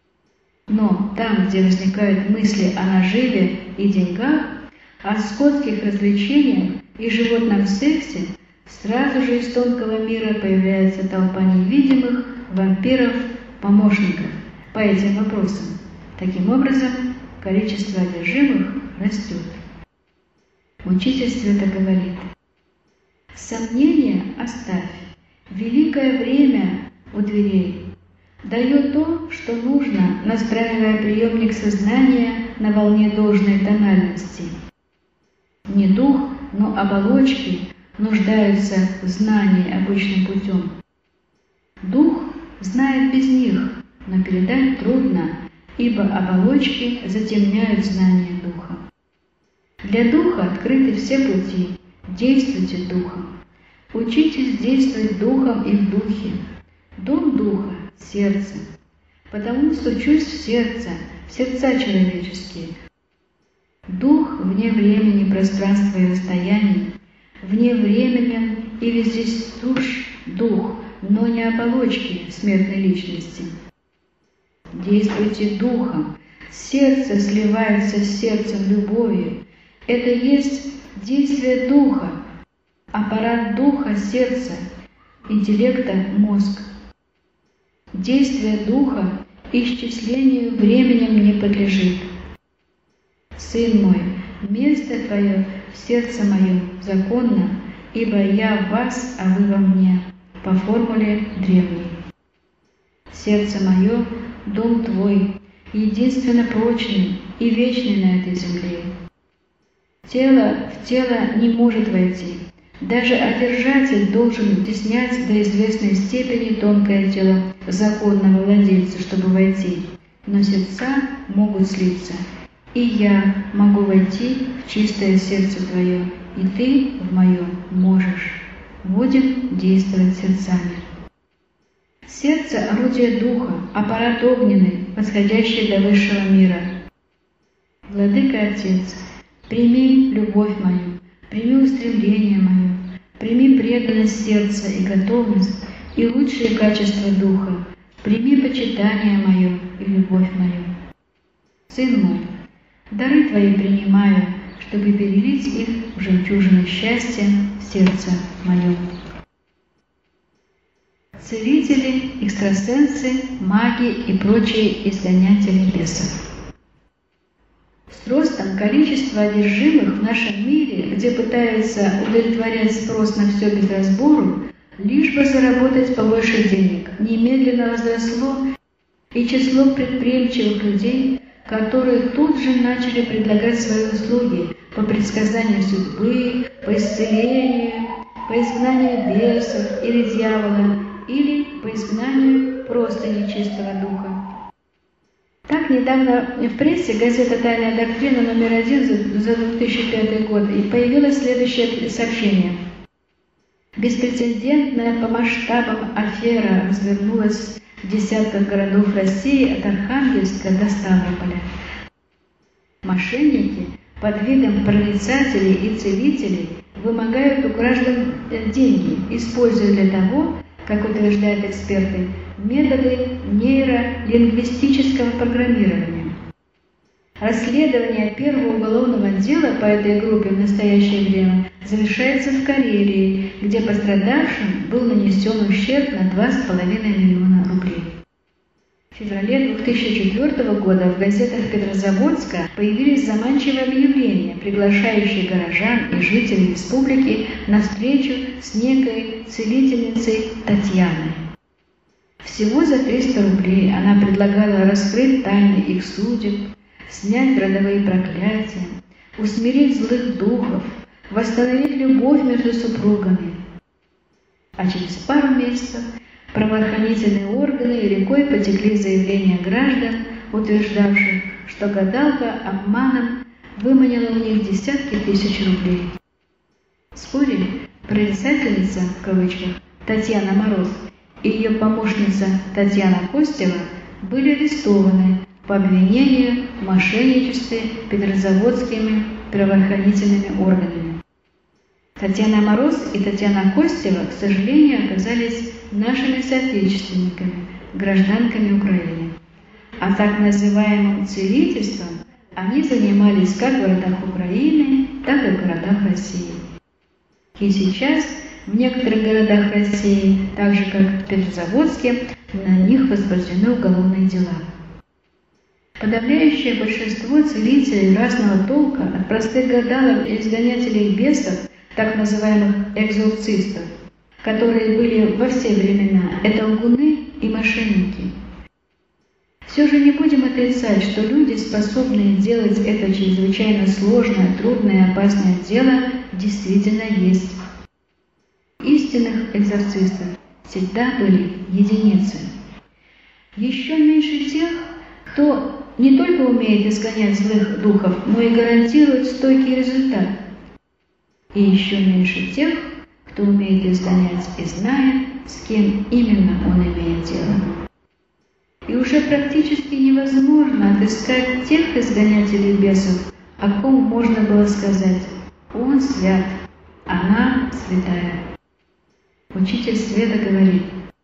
Но там, где возникают мысли о наживе и деньгах, о скотских развлечениях и животном сексе, сразу же из тонкого мира появляется толпа невидимых вампиров-помощников по этим вопросам. Таким образом, количество одержимых растет. В учительстве это говорит: сомнения оставь, великое время у дверей. Даю то, что нужно, настраивая приемник сознания на волне должной тональности. Не дух, но оболочки, нуждаются в знании обычным путем. Дух знает без них, но передать трудно, ибо оболочки затемняют знание Духа. Для Духа открыты все пути, действуйте Духом. Учитесь действовать Духом и в Духе. Дом Духа – сердце. Потому стучусь в сердце, в сердца человеческие. Дух вне времени, пространства и расстояний, вне времени и везде душ Дух, но не оболочки смертной личности. Действуйте Духом, сердце сливается с сердцем любовью. Это есть действие Духа, аппарат Духа, сердца, интеллекта, мозг. Действие Духа исчислению временем не подлежит. Сын мой, место Твое в сердце моем законно, ибо я в вас, а вы во мне, по формуле древней. Сердце мое — дом Твой, единственно прочный и вечный на этой земле. Тело в тело не может войти. Даже одержатель должен теснять до известной степени тонкое тело законного владельца, чтобы войти. Но сердца могут слиться. И я могу войти в чистое сердце Твое, и Ты в мое можешь. Будем действовать сердцами. Сердце — орудие Духа, аппарат огненный, восходящий до высшего мира. Владыка Отец, прими любовь мою, прими устремление мое, прими преданность сердца и готовность, и лучшие качества Духа, прими почитание мое и любовь мою. Сын мой, дары Твои принимаю, чтобы перелить их в жемчужины счастья в сердце моем. Целители, экстрасенсы, маги и прочие изгонятели бесов. С ростом количества одержимых в нашем мире, где пытаются удовлетворять спрос на все без разбору, лишь бы заработать побольше денег, немедленно возросло и число предприимчивых людей, которые тут же начали предлагать свои услуги по предсказанию судьбы, по исцелению, по изгнанию бесов или дьявола, или по изгнанию просто нечистого духа. Так, недавно в прессе газета «Тайная доктрина» номер один за две тысячи пятый год и появилось следующее сообщение. Беспрецедентная по масштабам афера развернулась в десятках городов России от Архангельска до Ставрополя. Мошенники под видом прорицателей и целителей вымогают у граждан деньги, используя для того, как утверждают эксперты, методы нейролингвистического программирования. Расследование первого уголовного дела по этой группе в настоящее время завершается в Карелии, где пострадавшим был нанесен ущерб на два с половиной миллиона рублей. В феврале две тысячи четвёртого года в газетах Петрозаводска появились заманчивые объявления, приглашающие горожан и жителей республики на встречу с некой целительницей Татьяной. Всего за триста рублей она предлагала раскрыть тайны их судеб, снять родовые проклятия, усмирить злых духов, восстановить любовь между супругами. А через пару месяцев правоохранительные органы рекой потекли заявления граждан, утверждавших, что гадалка обманом выманила у них десятки тысяч рублей. Вскоре прорицательница, в кавычках, Татьяна Мороз и ее помощница Татьяна Костева были арестованы по обвинению в мошенничестве петрозаводскими правоохранительными органами. Татьяна Мороз и Татьяна Костева, к сожалению, оказались нашими соотечественниками, гражданками Украины. А так называемым целительством они занимались как в городах Украины, так и в городах России. И сейчас в некоторых городах России, так же как в Петрозаводске, на них возбуждены уголовные дела. Подавляющее большинство целителей разного толка, от простых гадалок и изгонятелей бесов, так называемых экзорцистов, которые были во все времена, это лгуны и мошенники. Все же не будем отрицать, что люди, способные делать это чрезвычайно сложное, трудное и опасное дело, действительно есть. истинных экзорцистов всегда были единицы. Еще меньше тех, кто не только умеет изгонять злых духов, но и гарантирует стойкий результат. И еще меньше тех, кто умеет изгонять и знает, с кем именно он имеет дело. И уже практически невозможно отыскать тех изгонятелей бесов, о ком можно было сказать: «Он свят, она святая». Учитель света говорит: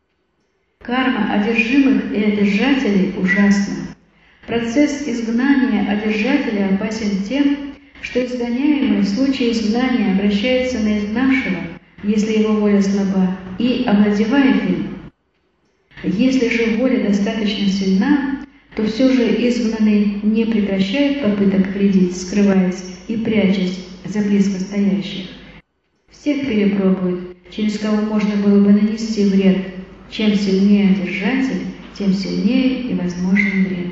карма одержимых и одержателей ужасна. Процесс изгнания одержателя опасен тем, что изгоняемый в случае изгнания обращается на изгнавшего, если его воля слаба, и овладевает им. Если же воля достаточно сильна, то все же изгнанный не прекращает попыток вредить, скрываясь и прячась за близко стоящих. Всех перепробует, через кого можно было бы нанести вред. Чем сильнее одержатель, тем сильнее и возможен вред.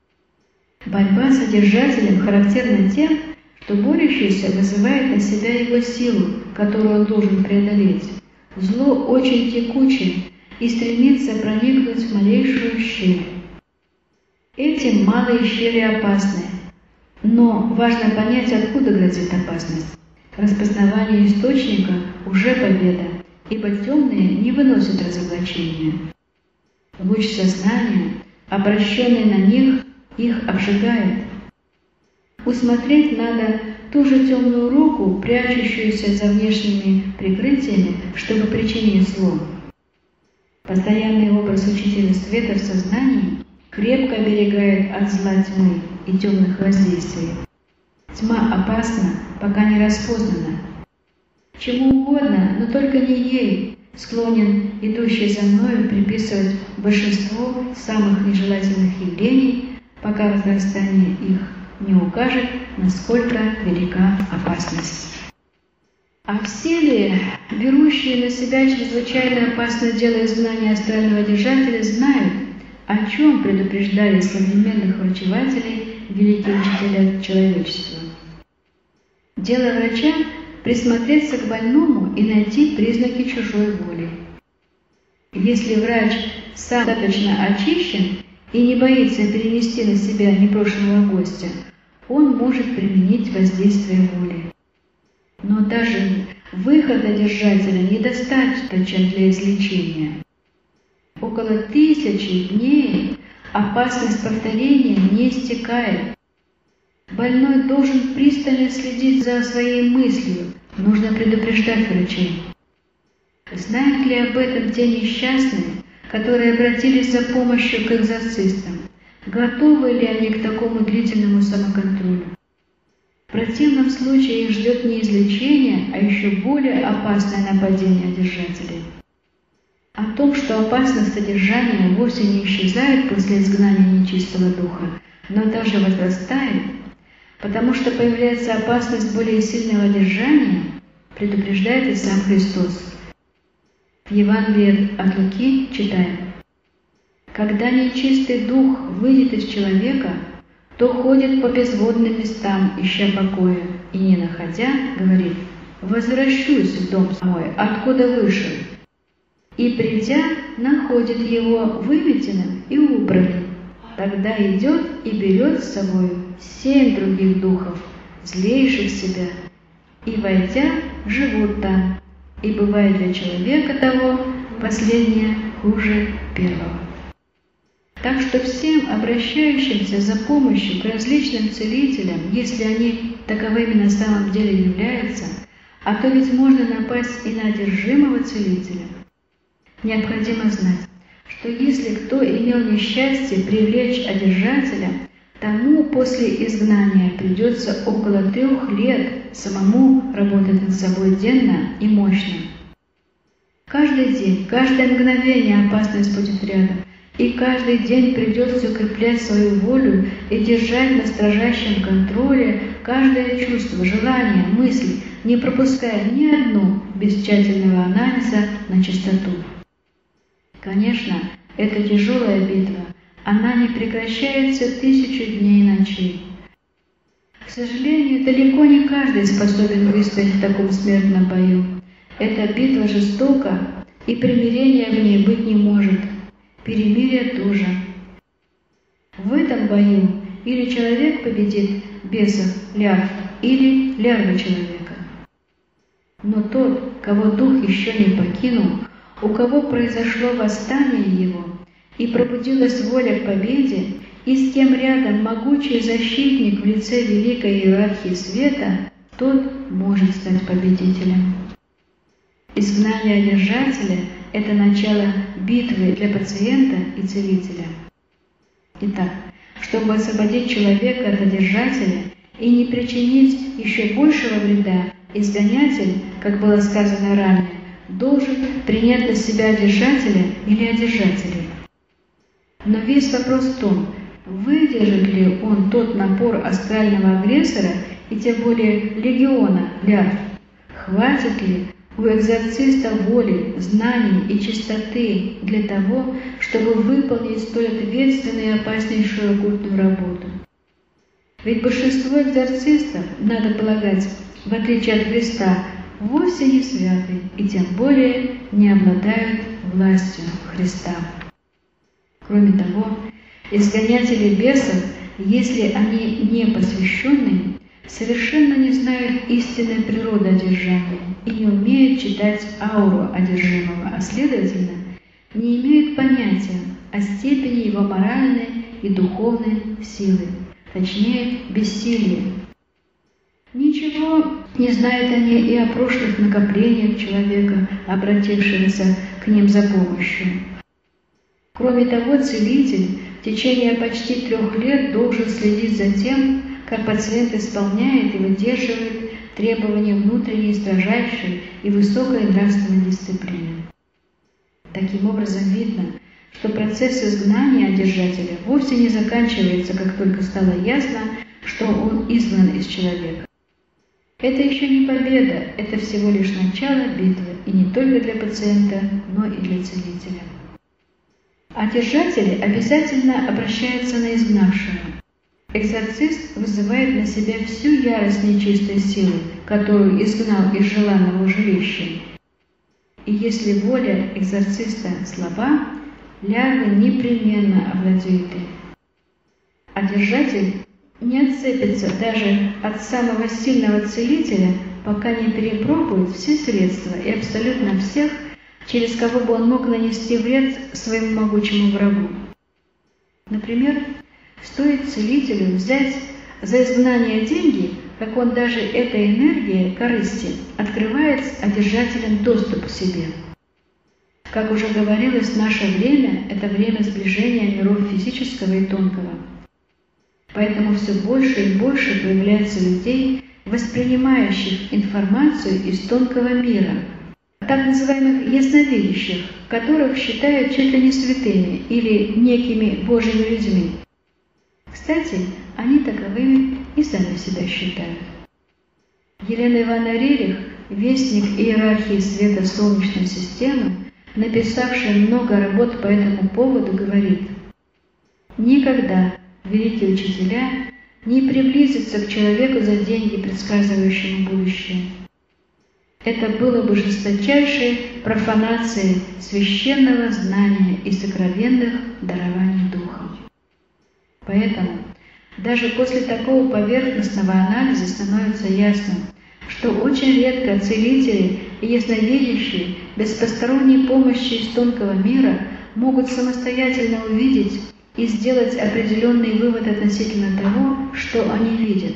Борьба с одержателем характерна тем, что борющийся вызывает на себя его силу, которую он должен преодолеть. Зло очень текуче и стремится проникнуть в малейшую щель. Этим малые щели опасны, но важно понять, откуда грозит опасность. Распознавание источника уже победа, ибо темные не выносят разоблачения. Луч сознания, обращенный на них, их обжигает. Усмотреть надо ту же темную руку, прячущуюся за внешними прикрытиями, чтобы причинить зло. Постоянный образ учителя света в сознании крепко оберегает от зла тьмы и темных воздействий. Тьма опасна, пока не распознана. Чему угодно, но только не ей, склонен идущий за мною приписывать большинство самых нежелательных явлений, пока возрастание их не укажет, насколько велика опасность. А все ли, берущие на себя чрезвычайно опасное дело изгнания астрального держателя, знают, о чем предупреждали современных врачевателей великие учителя человечества? Дело врача – присмотреться к больному и найти признаки чужой воли. Если врач сам достаточно очищен и не боится перенести на себя непрошенного гостя, он может применить воздействие воли. Но даже выхода держателя недостаточен для излечения. Около тысячи дней опасность повторения не истекает. Больной должен пристально следить за своей мыслью, нужно предупреждать врачей. Знают ли об этом те несчастные, которые обратились за помощью к экзорцистам? Готовы ли они к такому длительному самоконтролю? В противном случае их ждет не излечение, а еще более опасное нападение одержателей. О том, что опасность одержания вовсе не исчезает после изгнания нечистого духа, но даже возрастает, потому что появляется опасность более сильного одержания, предупреждает и сам Христос. В Евангелии от Луки читаем: «Когда нечистый дух выйдет из человека, то ходит по безводным местам, ища покоя, и, не находя, говорит: возвращусь в дом мой, откуда вышел. И, придя, находит его выметенным и убранным. Тогда идет и берет с собой семь других духов, злейших себя, и, войдя, живут там. И бывает для человека того последнее хуже первого». Так что всем обращающимся за помощью к различным целителям, если они таковыми на самом деле являются, а то ведь можно напасть и на одержимого целителя, необходимо знать, что если кто имел несчастье привлечь одержателя, тому после изгнания придется около трех лет самому работать над собой денно и мощно. Каждый день, каждое мгновение опасность будет рядом, и каждый день придется укреплять свою волю и держать на строжайшем контроле каждое чувство, желание, мысль, не пропуская ни одну без тщательного анализа на чистоту. Конечно, это тяжелая битва, она не прекращается тысячу дней и ночей. К сожалению, далеко не каждый способен выстоять в таком смертном бою. Эта битва жестока, и примирения в ней быть не может. Перемирия тоже. В этом бою или человек победит бесов, лярв, или лярвы человека. Но тот, кого дух еще не покинул, у кого произошло восстание его, и пробудилась воля к победе, и с кем рядом могучий защитник в лице великой иерархии света, тот может стать победителем. Изгнание одержателя – это начало битвы для пациента и целителя. Итак, чтобы освободить человека от одержателя и не причинить еще большего вреда, изгонятель, как было сказано ранее, должен принять на себя одержателя или одержателей. Но весь вопрос в том, выдержит ли он тот напор астрального агрессора и тем более легиона лярв, хватит ли у экзорциста воли, знаний и чистоты для того, чтобы выполнить столь ответственную и опаснейшую оккультную работу. Ведь большинство экзорцистов, надо полагать, в отличие от Христа, вовсе не святы и тем более не обладают властью Христа. Кроме того, изгонятели бесов, если они не посвященные, совершенно не знают истинной природы одержания и не умеют читать ауру одержимого, а следовательно, не имеют понятия о степени его моральной и духовной силы, точнее, бессилия. Ничего не знают они и о прошлых накоплениях человека, обратившегося к ним за помощью. Кроме того, целитель в течение почти трех лет должен следить за тем, как пациент исполняет и выдерживает требования внутренней, строжайшей и высокой нравственной дисциплины. Таким образом, видно, что процесс изгнания одержателя вовсе не заканчивается, как только стало ясно, что он изгнан из человека. Это еще не победа, это всего лишь начало битвы, и не только для пациента, но и для целителя. Одержатели обязательно обращаются на изгнавшего. Экзорцист вызывает на себя всю ярость нечистой силы, которую изгнал из желанного жилища. И если воля экзорциста слаба, лярвы непременно овладеют им. Одержатель не отцепится даже от самого сильного целителя, пока не перепробует все средства и абсолютно всех, через кого бы он мог нанести вред своему могучему врагу. Например, стоит целителю взять за изгнание деньги, как он даже этой энергией корысти открывает одержателям доступ к себе. Как уже говорилось, наше время – это время сближения миров физического и тонкого. Поэтому все больше и больше появляется людей, воспринимающих информацию из тонкого мира, так называемых ясновидящих, которых считают чуть ли не святыми или некими Божьими людьми. Кстати, они таковыми и сами себя считают. Елена Ивановна Рерих, вестник иерархии света Солнечной системы, написавшая много работ по этому поводу, говорит: «Никогда великие учителя не приблизятся к человеку за деньги, предсказывающему будущее. Это было бы жесточайшей профанацией священного знания и сокровенных дарований Духа». Поэтому даже после такого поверхностного анализа становится ясно, что очень редко целители и ясновидящие без посторонней помощи из тонкого мира могут самостоятельно увидеть и сделать определенный вывод относительно того, что они видят.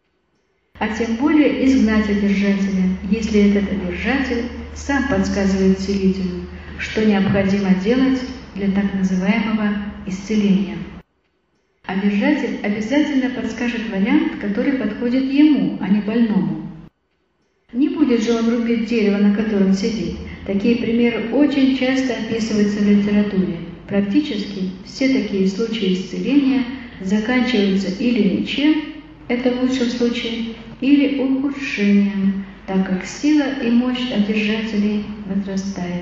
А тем более изгнать одержателя, если этот одержатель сам подсказывает целителю, что необходимо делать для так называемого исцеления. Одержатель обязательно подскажет вариант, который подходит ему, а не больному. Не будет же он рубить дерево, на котором сидит. Такие примеры очень часто описываются в литературе. Практически все такие случаи исцеления заканчиваются или ничем, это в лучшем случае, или ухудшением, так как сила и мощь одержателей возрастает.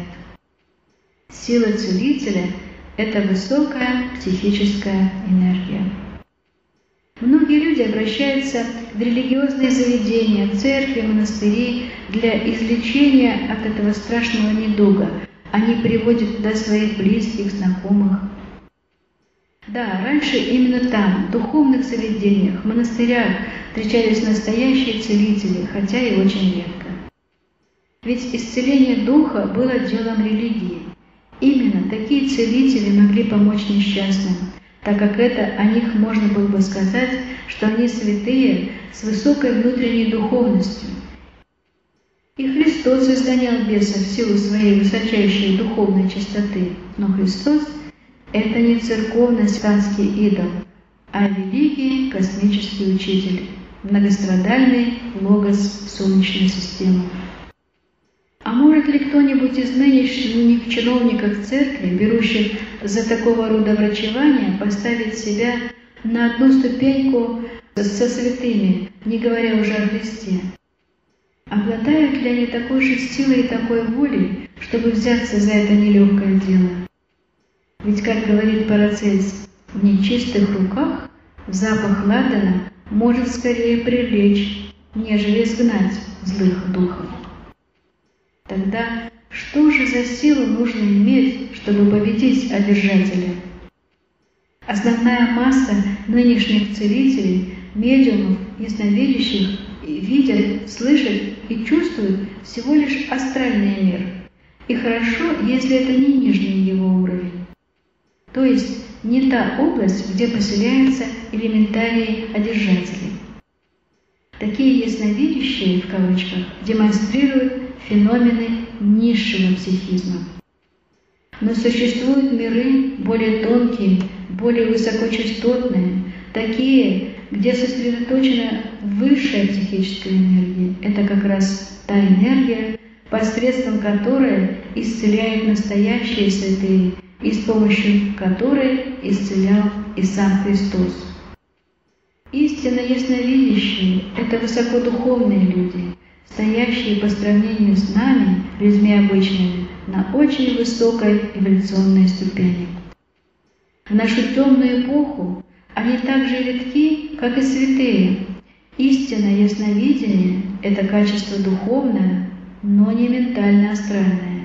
Сила целителя – это высокая психическая энергия. Многие люди обращаются в религиозные заведения, церкви, монастыри для излечения от этого страшного недуга. Они приводят туда своих близких, знакомых. Да, раньше именно там, в духовных заведениях, монастырях встречались настоящие целители, хотя и очень редко. Ведь исцеление духа было делом религии. Именно такие целители могли помочь несчастным, так как это о них можно было бы сказать, что они святые с высокой внутренней духовностью. И Христос изгонял бесов в силу своей высочайшей духовной чистоты. Но Христос – это не церковно-станский идол, а великий космический учитель, многострадальный логос Солнечной системы. А может ли кто-нибудь из нынешних чиновников церкви, берущих за такого рода врачевание, поставить себя на одну ступеньку со святыми, не говоря уже о Христе? Обладают ли они такой же силой и такой волей, чтобы взяться за это нелегкое дело? Ведь, как говорит Парацельс, в нечистых руках запах ладана может скорее привлечь, нежели изгнать злых духов. Тогда что же за силу нужно иметь, чтобы победить одержателя? Основная масса нынешних целителей, медиумов, ясновидящих видят, слышат и чувствуют всего лишь астральный мир. И хорошо, если это не нижний его уровень. То есть не та область, где поселяются элементарии одержателей. Такие ясновидящие, в кавычках, демонстрируют феномены низшего психизма. Но существуют миры более тонкие, более высокочастотные, такие, где сосредоточена высшая психическая энергия. Это как раз та энергия, посредством которой исцеляют настоящие святые, и с помощью которой исцелял и сам Христос. Истинно ясновидящие – это высокодуховные люди, стоящие по сравнению с нами, людьми обычными, на очень высокой эволюционной ступени. В нашу темную эпоху они так же редки, как и святые. Истинное ясновидение – это качество духовное, но не ментально-астральное.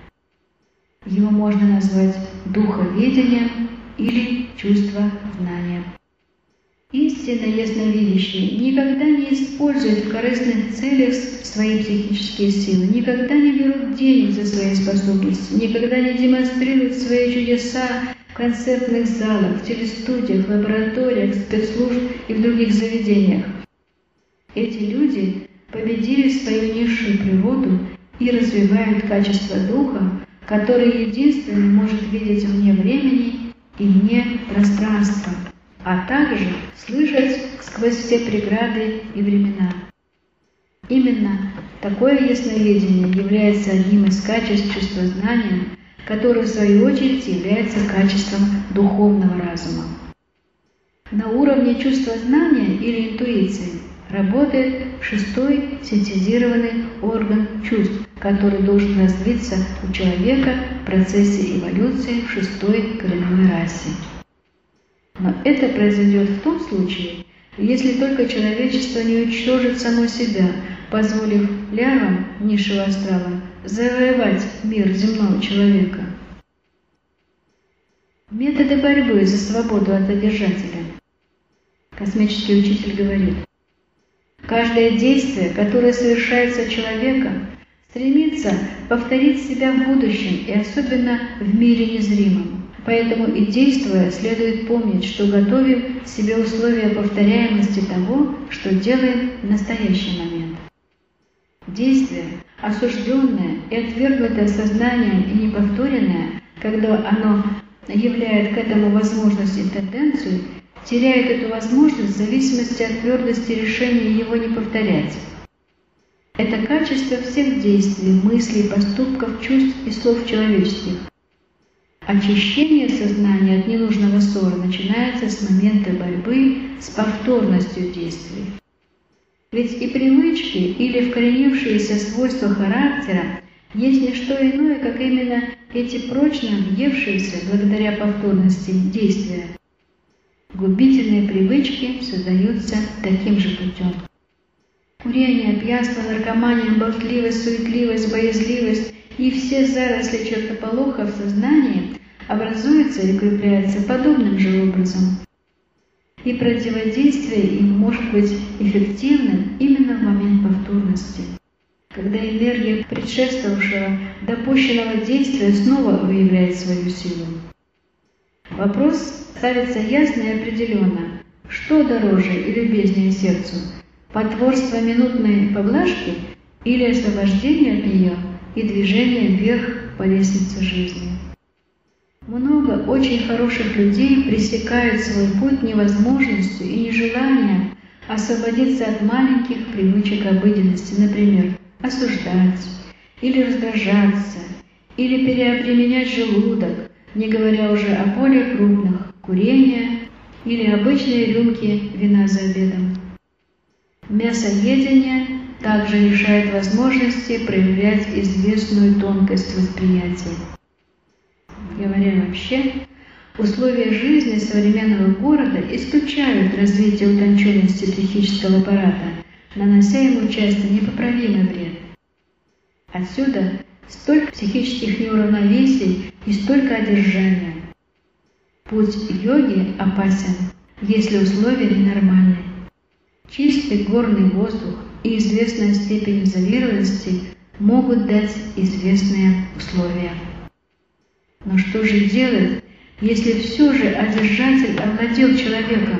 Его можно назвать духоведением или чувство знания. Истинно ясновидящие никогда не используют в корыстных целях свои психические силы, никогда не берут денег за свои способности, никогда не демонстрируют свои чудеса в концертных залах, в телестудиях, лабораториях, спецслужб и в других заведениях. Эти люди победили свою низшую природу и развивают качество духа, который единственный может видеть вне времени и вне пространства, а также слышать сквозь все преграды и времена. Именно такое ясновидение является одним из качеств чувства знания, которое в свою очередь является качеством духовного разума. На уровне чувства знания или интуиции работает шестой синтезированный орган чувств, который должен развиться у человека в процессе эволюции в шестой коренной расе. Но это произойдет в том случае, если только человечество не уничтожит само себя, позволив лярвам низшего астрала завоевать мир земного человека. Методы борьбы за свободу от одержателя. Космический учитель говорит: каждое действие, которое совершается человеком, стремится повторить себя в будущем и особенно в мире незримом. Поэтому и действуя, следует помнить, что готовим себе условия повторяемости того, что делаем в настоящий момент. Действие, осужденное и отвергнутое сознанием и неповторенное, когда оно являет к этому возможность и тенденцию, теряет эту возможность в зависимости от твердости решения его не повторять. Это качество всех действий, мыслей, поступков, чувств и слов человеческих. Очищение сознания от ненужного ссора начинается с момента борьбы с повторностью действий. Ведь и привычки или вкоренившиеся свойства характера есть не что иное, как именно эти прочно въевшиеся благодаря повторности действия. Губительные привычки создаются таким же путем. Курение, пьянство, наркомания, болтливость, суетливость, боязливость и все заросли чертополоха в сознании образуются и укрепляются подобным же образом. И противодействие им может быть эффективным именно в момент повторности, когда энергия предшествовавшего допущенного действия снова выявляет свою силу. Вопрос ставится ясно и определенно: что дороже и любезнее сердцу – потворство минутной поблажки или освобождение от нее и движение вверх по лестнице жизни? Много очень хороших людей пресекают свой путь невозможностью и нежеланием освободиться от маленьких привычек обыденности, например, осуждать или раздражаться, или переобременять желудок, не говоря уже о более крупных – курения или обычные рюмки вина за обедом. Мясоедение также лишает возможности проявлять известную тонкость восприятия. Говоря вообще, условия жизни современного города исключают развитие утонченности психического аппарата, нанося ему часто непоправимый вред. Отсюда столько психических неуравновесий и столько одержания. Путь йоги опасен, если условия ненормальны. Чистый горный воздух и известная степень изолированности могут дать известные условия. Но что же делать, если все же одержатель овладел человеком?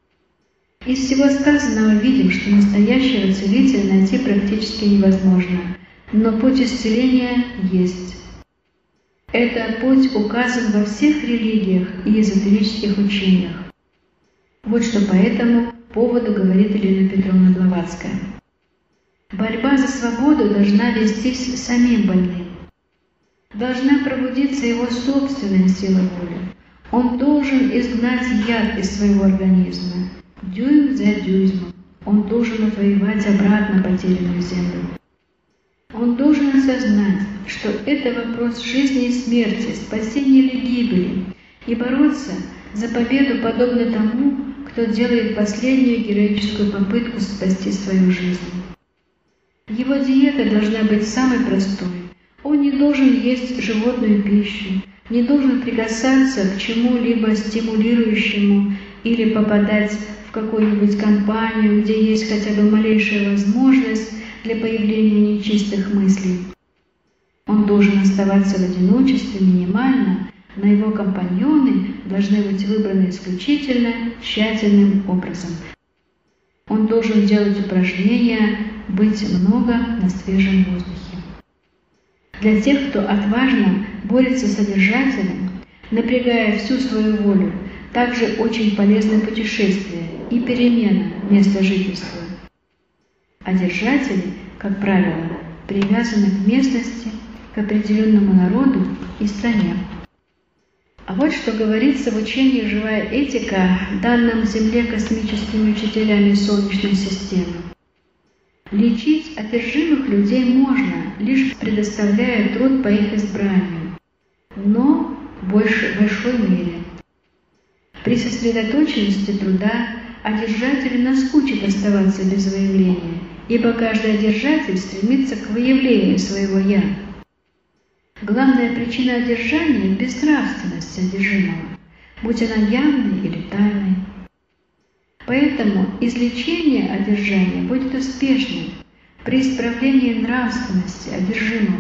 Из всего сказанного видим, что настоящего целителя найти практически невозможно, но путь исцеления есть. Этот путь указан во всех религиях и эзотерических учениях. Вот что по этому поводу говорит Елена Петровна Блаватская. Борьба за свободу должна вестись самим больным. Должна пробудиться его собственная сила воли. Он должен изгнать яд из своего организма. Дюйм за дюймом он должен отвоевать обратно потерянную землю. Он должен осознать, что это вопрос жизни и смерти, спасения или гибели, и бороться за победу подобно тому, кто делает последнюю героическую попытку спасти свою жизнь. Его диета должна быть самой простой. Он не должен есть животную пищу, не должен прикасаться к чему-либо стимулирующему или попадать в какую-нибудь компанию, где есть хотя бы малейшая возможность для появления нечистых мыслей. Он должен оставаться в одиночестве минимально, но его компаньоны должны быть выбраны исключительно тщательным образом. Он должен делать упражнения, быть много на свежем воздухе. Для тех, кто отважно борется с одержателем, напрягая всю свою волю, также очень полезны путешествия и перемена места жительства. Одержатели, как правило, привязаны к местности, к определенному народу и стране. А вот что говорится в учении «Живая этика», данном Земле космическими учителями Солнечной системы. Лечить одержимых людей можно, лишь предоставляя труд по их избранию, но в больш- большой мере. При сосредоточенности труда одержателю наскучит оставаться без выявления, ибо каждый одержатель стремится к выявлению своего «я». Главная причина одержания – безнравственность одержимого, будь она явной или тайной. Поэтому излечение одержания будет успешным при исправлении нравственности одержимого.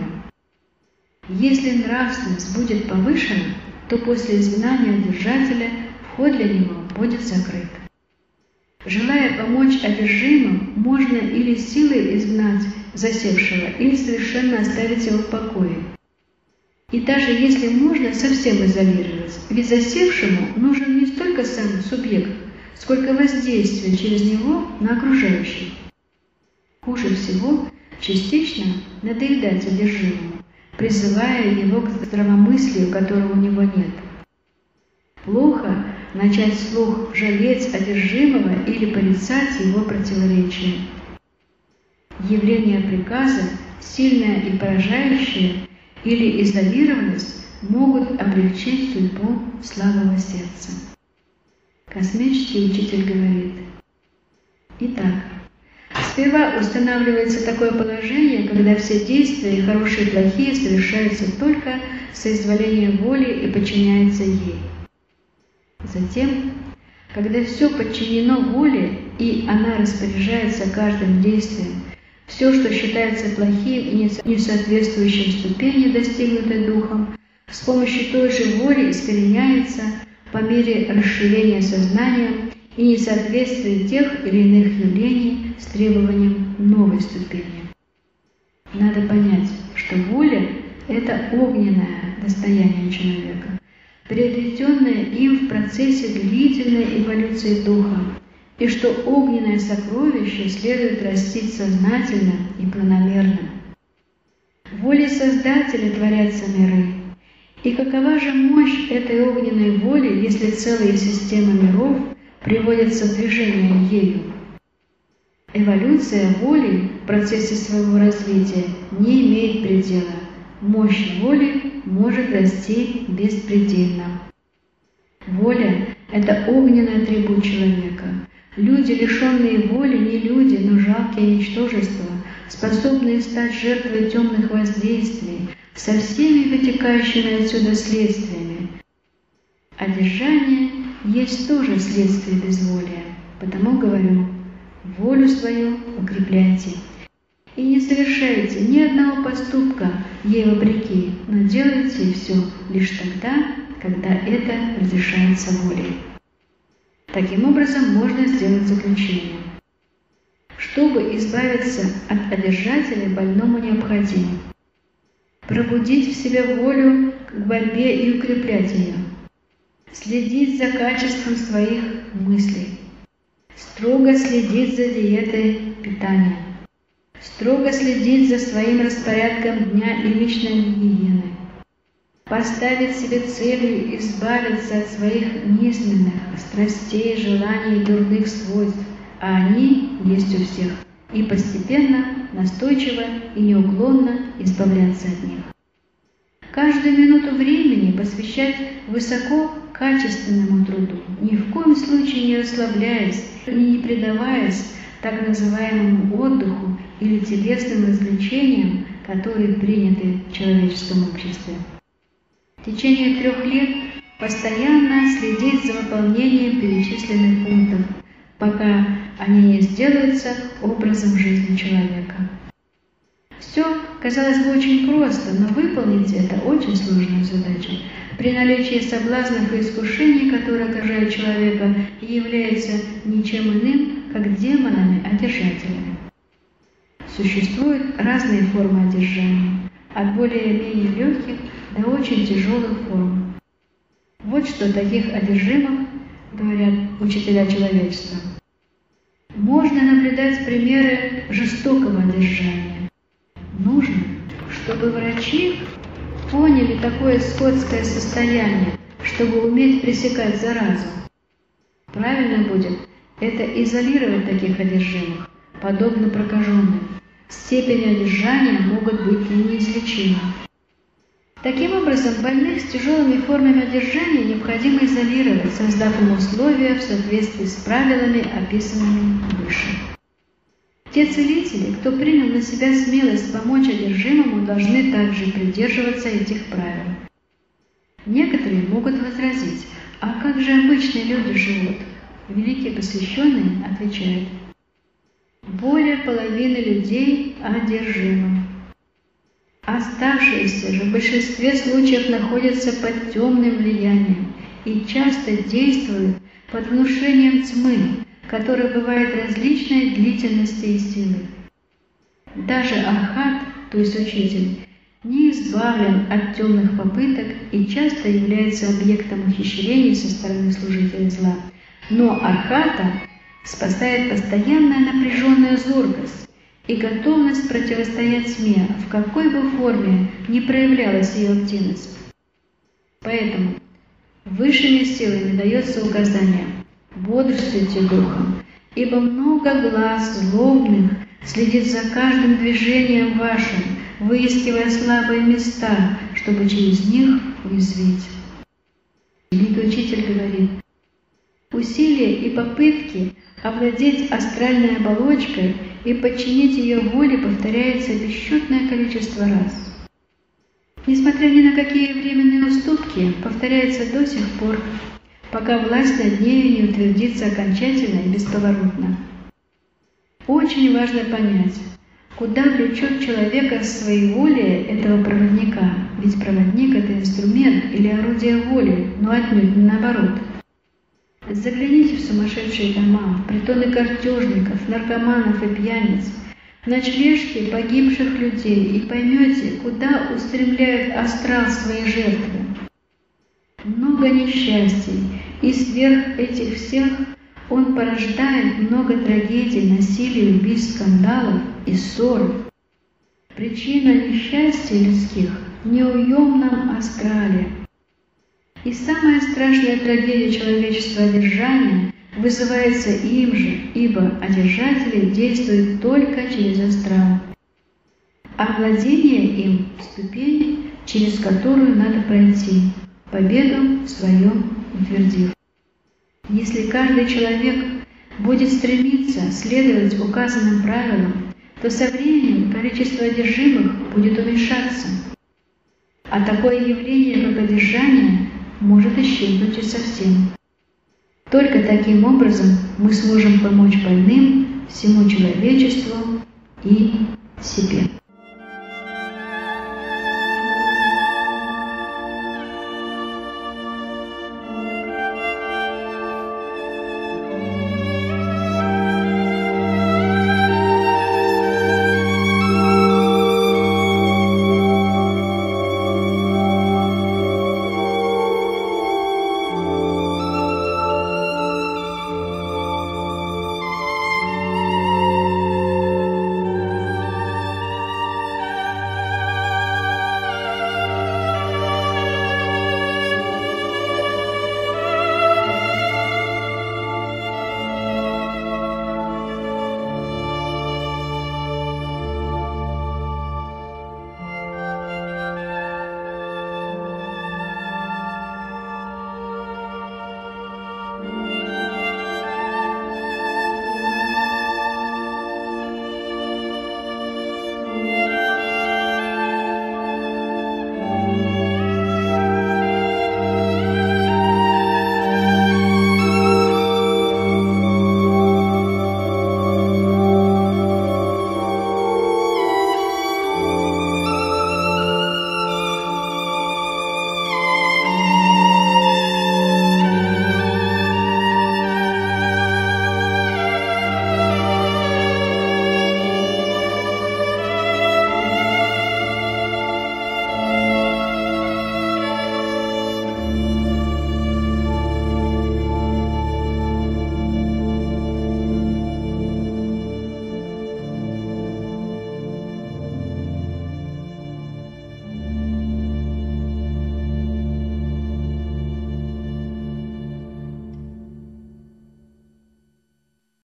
Если нравственность будет повышена, то после изгнания одержателя вход для него будет закрыт. Желая помочь одержимым, можно или силой изгнать засевшего, или совершенно оставить его в покое. И даже если можно совсем изолировать, ведь засевшему нужен не столько сам субъект, сколько воздействие через него на окружающих. Хуже всего частично надоедать одержимому, призывая его к здравомыслию, которого у него нет. Плохо начать вслух жалеть одержимого или порицать его противоречия. Явление приказа, сильное и поражающее, или изолированность могут облегчить судьбу слабого сердца. Космический учитель говорит: итак, сперва устанавливается такое положение, когда все действия, хорошие и плохие, совершаются только соизволением воли и подчиняются ей. Затем, когда все подчинено воле, и она распоряжается каждым действием, все, что считается плохим и несоответствующим ступени, достигнутой духом, с помощью той же воли искореняется по мере расширения сознания и несоответствия тех или иных явлений с требованием новой ступени. Надо понять, что воля – это огненное достояние человека, приобретенное им в процессе длительной эволюции духа, и что огненное сокровище следует растить сознательно и планомерно. Волей Создателя творятся миры. И какова же мощь этой огненной воли, если целые системы миров приводятся в движение ею? Эволюция воли в процессе своего развития не имеет предела. Мощь воли может расти беспредельно. Воля – это огненный атрибут человека. Люди, лишенные воли, не люди, но жалкие ничтожества, способные стать жертвой темных воздействий, со всеми вытекающими отсюда следствиями. Одержание есть тоже следствие безволия, потому говорю: волю свою укрепляйте и не совершайте ни одного поступка ей вопреки, но делайте все лишь тогда, когда это разрешается волей. Таким образом, можно сделать заключение. Чтобы избавиться от одержателя, больному необходимо пробудить в себе волю к борьбе и укреплять ее, следить за качеством своих мыслей, строго следить за диетой питания, строго следить за своим распорядком дня и личной гигиены, поставить себе целью избавиться от своих низменных страстей, желаний и дурных свойств, а они есть у всех, и постепенно, настойчиво и неуклонно избавляться от них. Каждую минуту времени посвящать высококачественному труду, ни в коем случае не расслабляясь и не предаваясь так называемому отдыху или телесным развлечениям, которые приняты в человеческом обществе. В течение трех лет постоянно следить за выполнением перечисленных пунктов, пока они не сделаются образом жизни человека. Все, казалось бы, очень просто, но выполнить это очень сложная задача. При наличии соблазнов и искушений, которые окружают человека, и являются ничем иным, как демонами-одержателями. Существуют разные формы одержания, от более-менее легких до очень тяжелых форм. Вот что таких одержимых говорят учителя человечества. Можно наблюдать примеры жестокого одержания. Нужно, чтобы врачи поняли такое скотское состояние, чтобы уметь пресекать заразу. Правильно будет это изолировать таких одержимых, подобно прокаженным. Степени одержания могут быть неизлечимы. Таким образом, больных с тяжелыми формами одержания необходимо изолировать, создав им условия в соответствии с правилами, описанными выше. Те целители, кто принял на себя смелость помочь одержимому, должны также придерживаться этих правил. Некоторые могут возразить: а как же обычные люди живут? Великий посвященный отвечает: более половины людей одержимы. Оставшиеся же в большинстве случаев находятся под темным влиянием и часто действуют под внушением тьмы, которая бывает различной длительности и силы. Даже архат, то есть учитель, не избавлен от темных попыток и часто является объектом ухищрений со стороны служителей зла. Но архата спасает постоянная напряженная зоркость и готовность противостоять тьме, в какой бы форме ни проявлялась ее активность. Поэтому высшими силами дается указание: бодрствуйте духом, ибо много глаз злобных следит за каждым движением вашим, выискивая слабые места, чтобы через них уязвить. Великий учитель говорит: Усилия и попытки овладеть астральной оболочкой и подчинить ее воле повторяются бесчетное количество раз. Несмотря ни на какие временные уступки, повторяется до сих пор, пока власть над нею не утвердится окончательно и бесповоротно. Очень важно понять, куда влечет человека своеволие этого проводника, ведь проводник – это инструмент или орудие воли, но отнюдь не наоборот. Загляните в сумасшедшие дома, в притоны картежников, наркоманов и пьяниц, в ночлежки погибших людей и поймете, куда устремляет астрал свои жертвы. Много несчастий, и сверх этих всех он порождает много трагедий, насилия, убийств, скандалов и ссор. Причина несчастья людских в неуемном астрале. И самая страшная трагедия человечества одержания вызывается им же, ибо одержатели действуют только через астрал. А владение им – ступень, через которую надо пройти, победу в своем утвердив. Если каждый человек будет стремиться следовать указанным правилам, то со временем количество одержимых будет уменьшаться. А такое явление, как одержание, может исчезнуть и совсем. Только таким образом мы сможем помочь больным, всему человечеству и себе.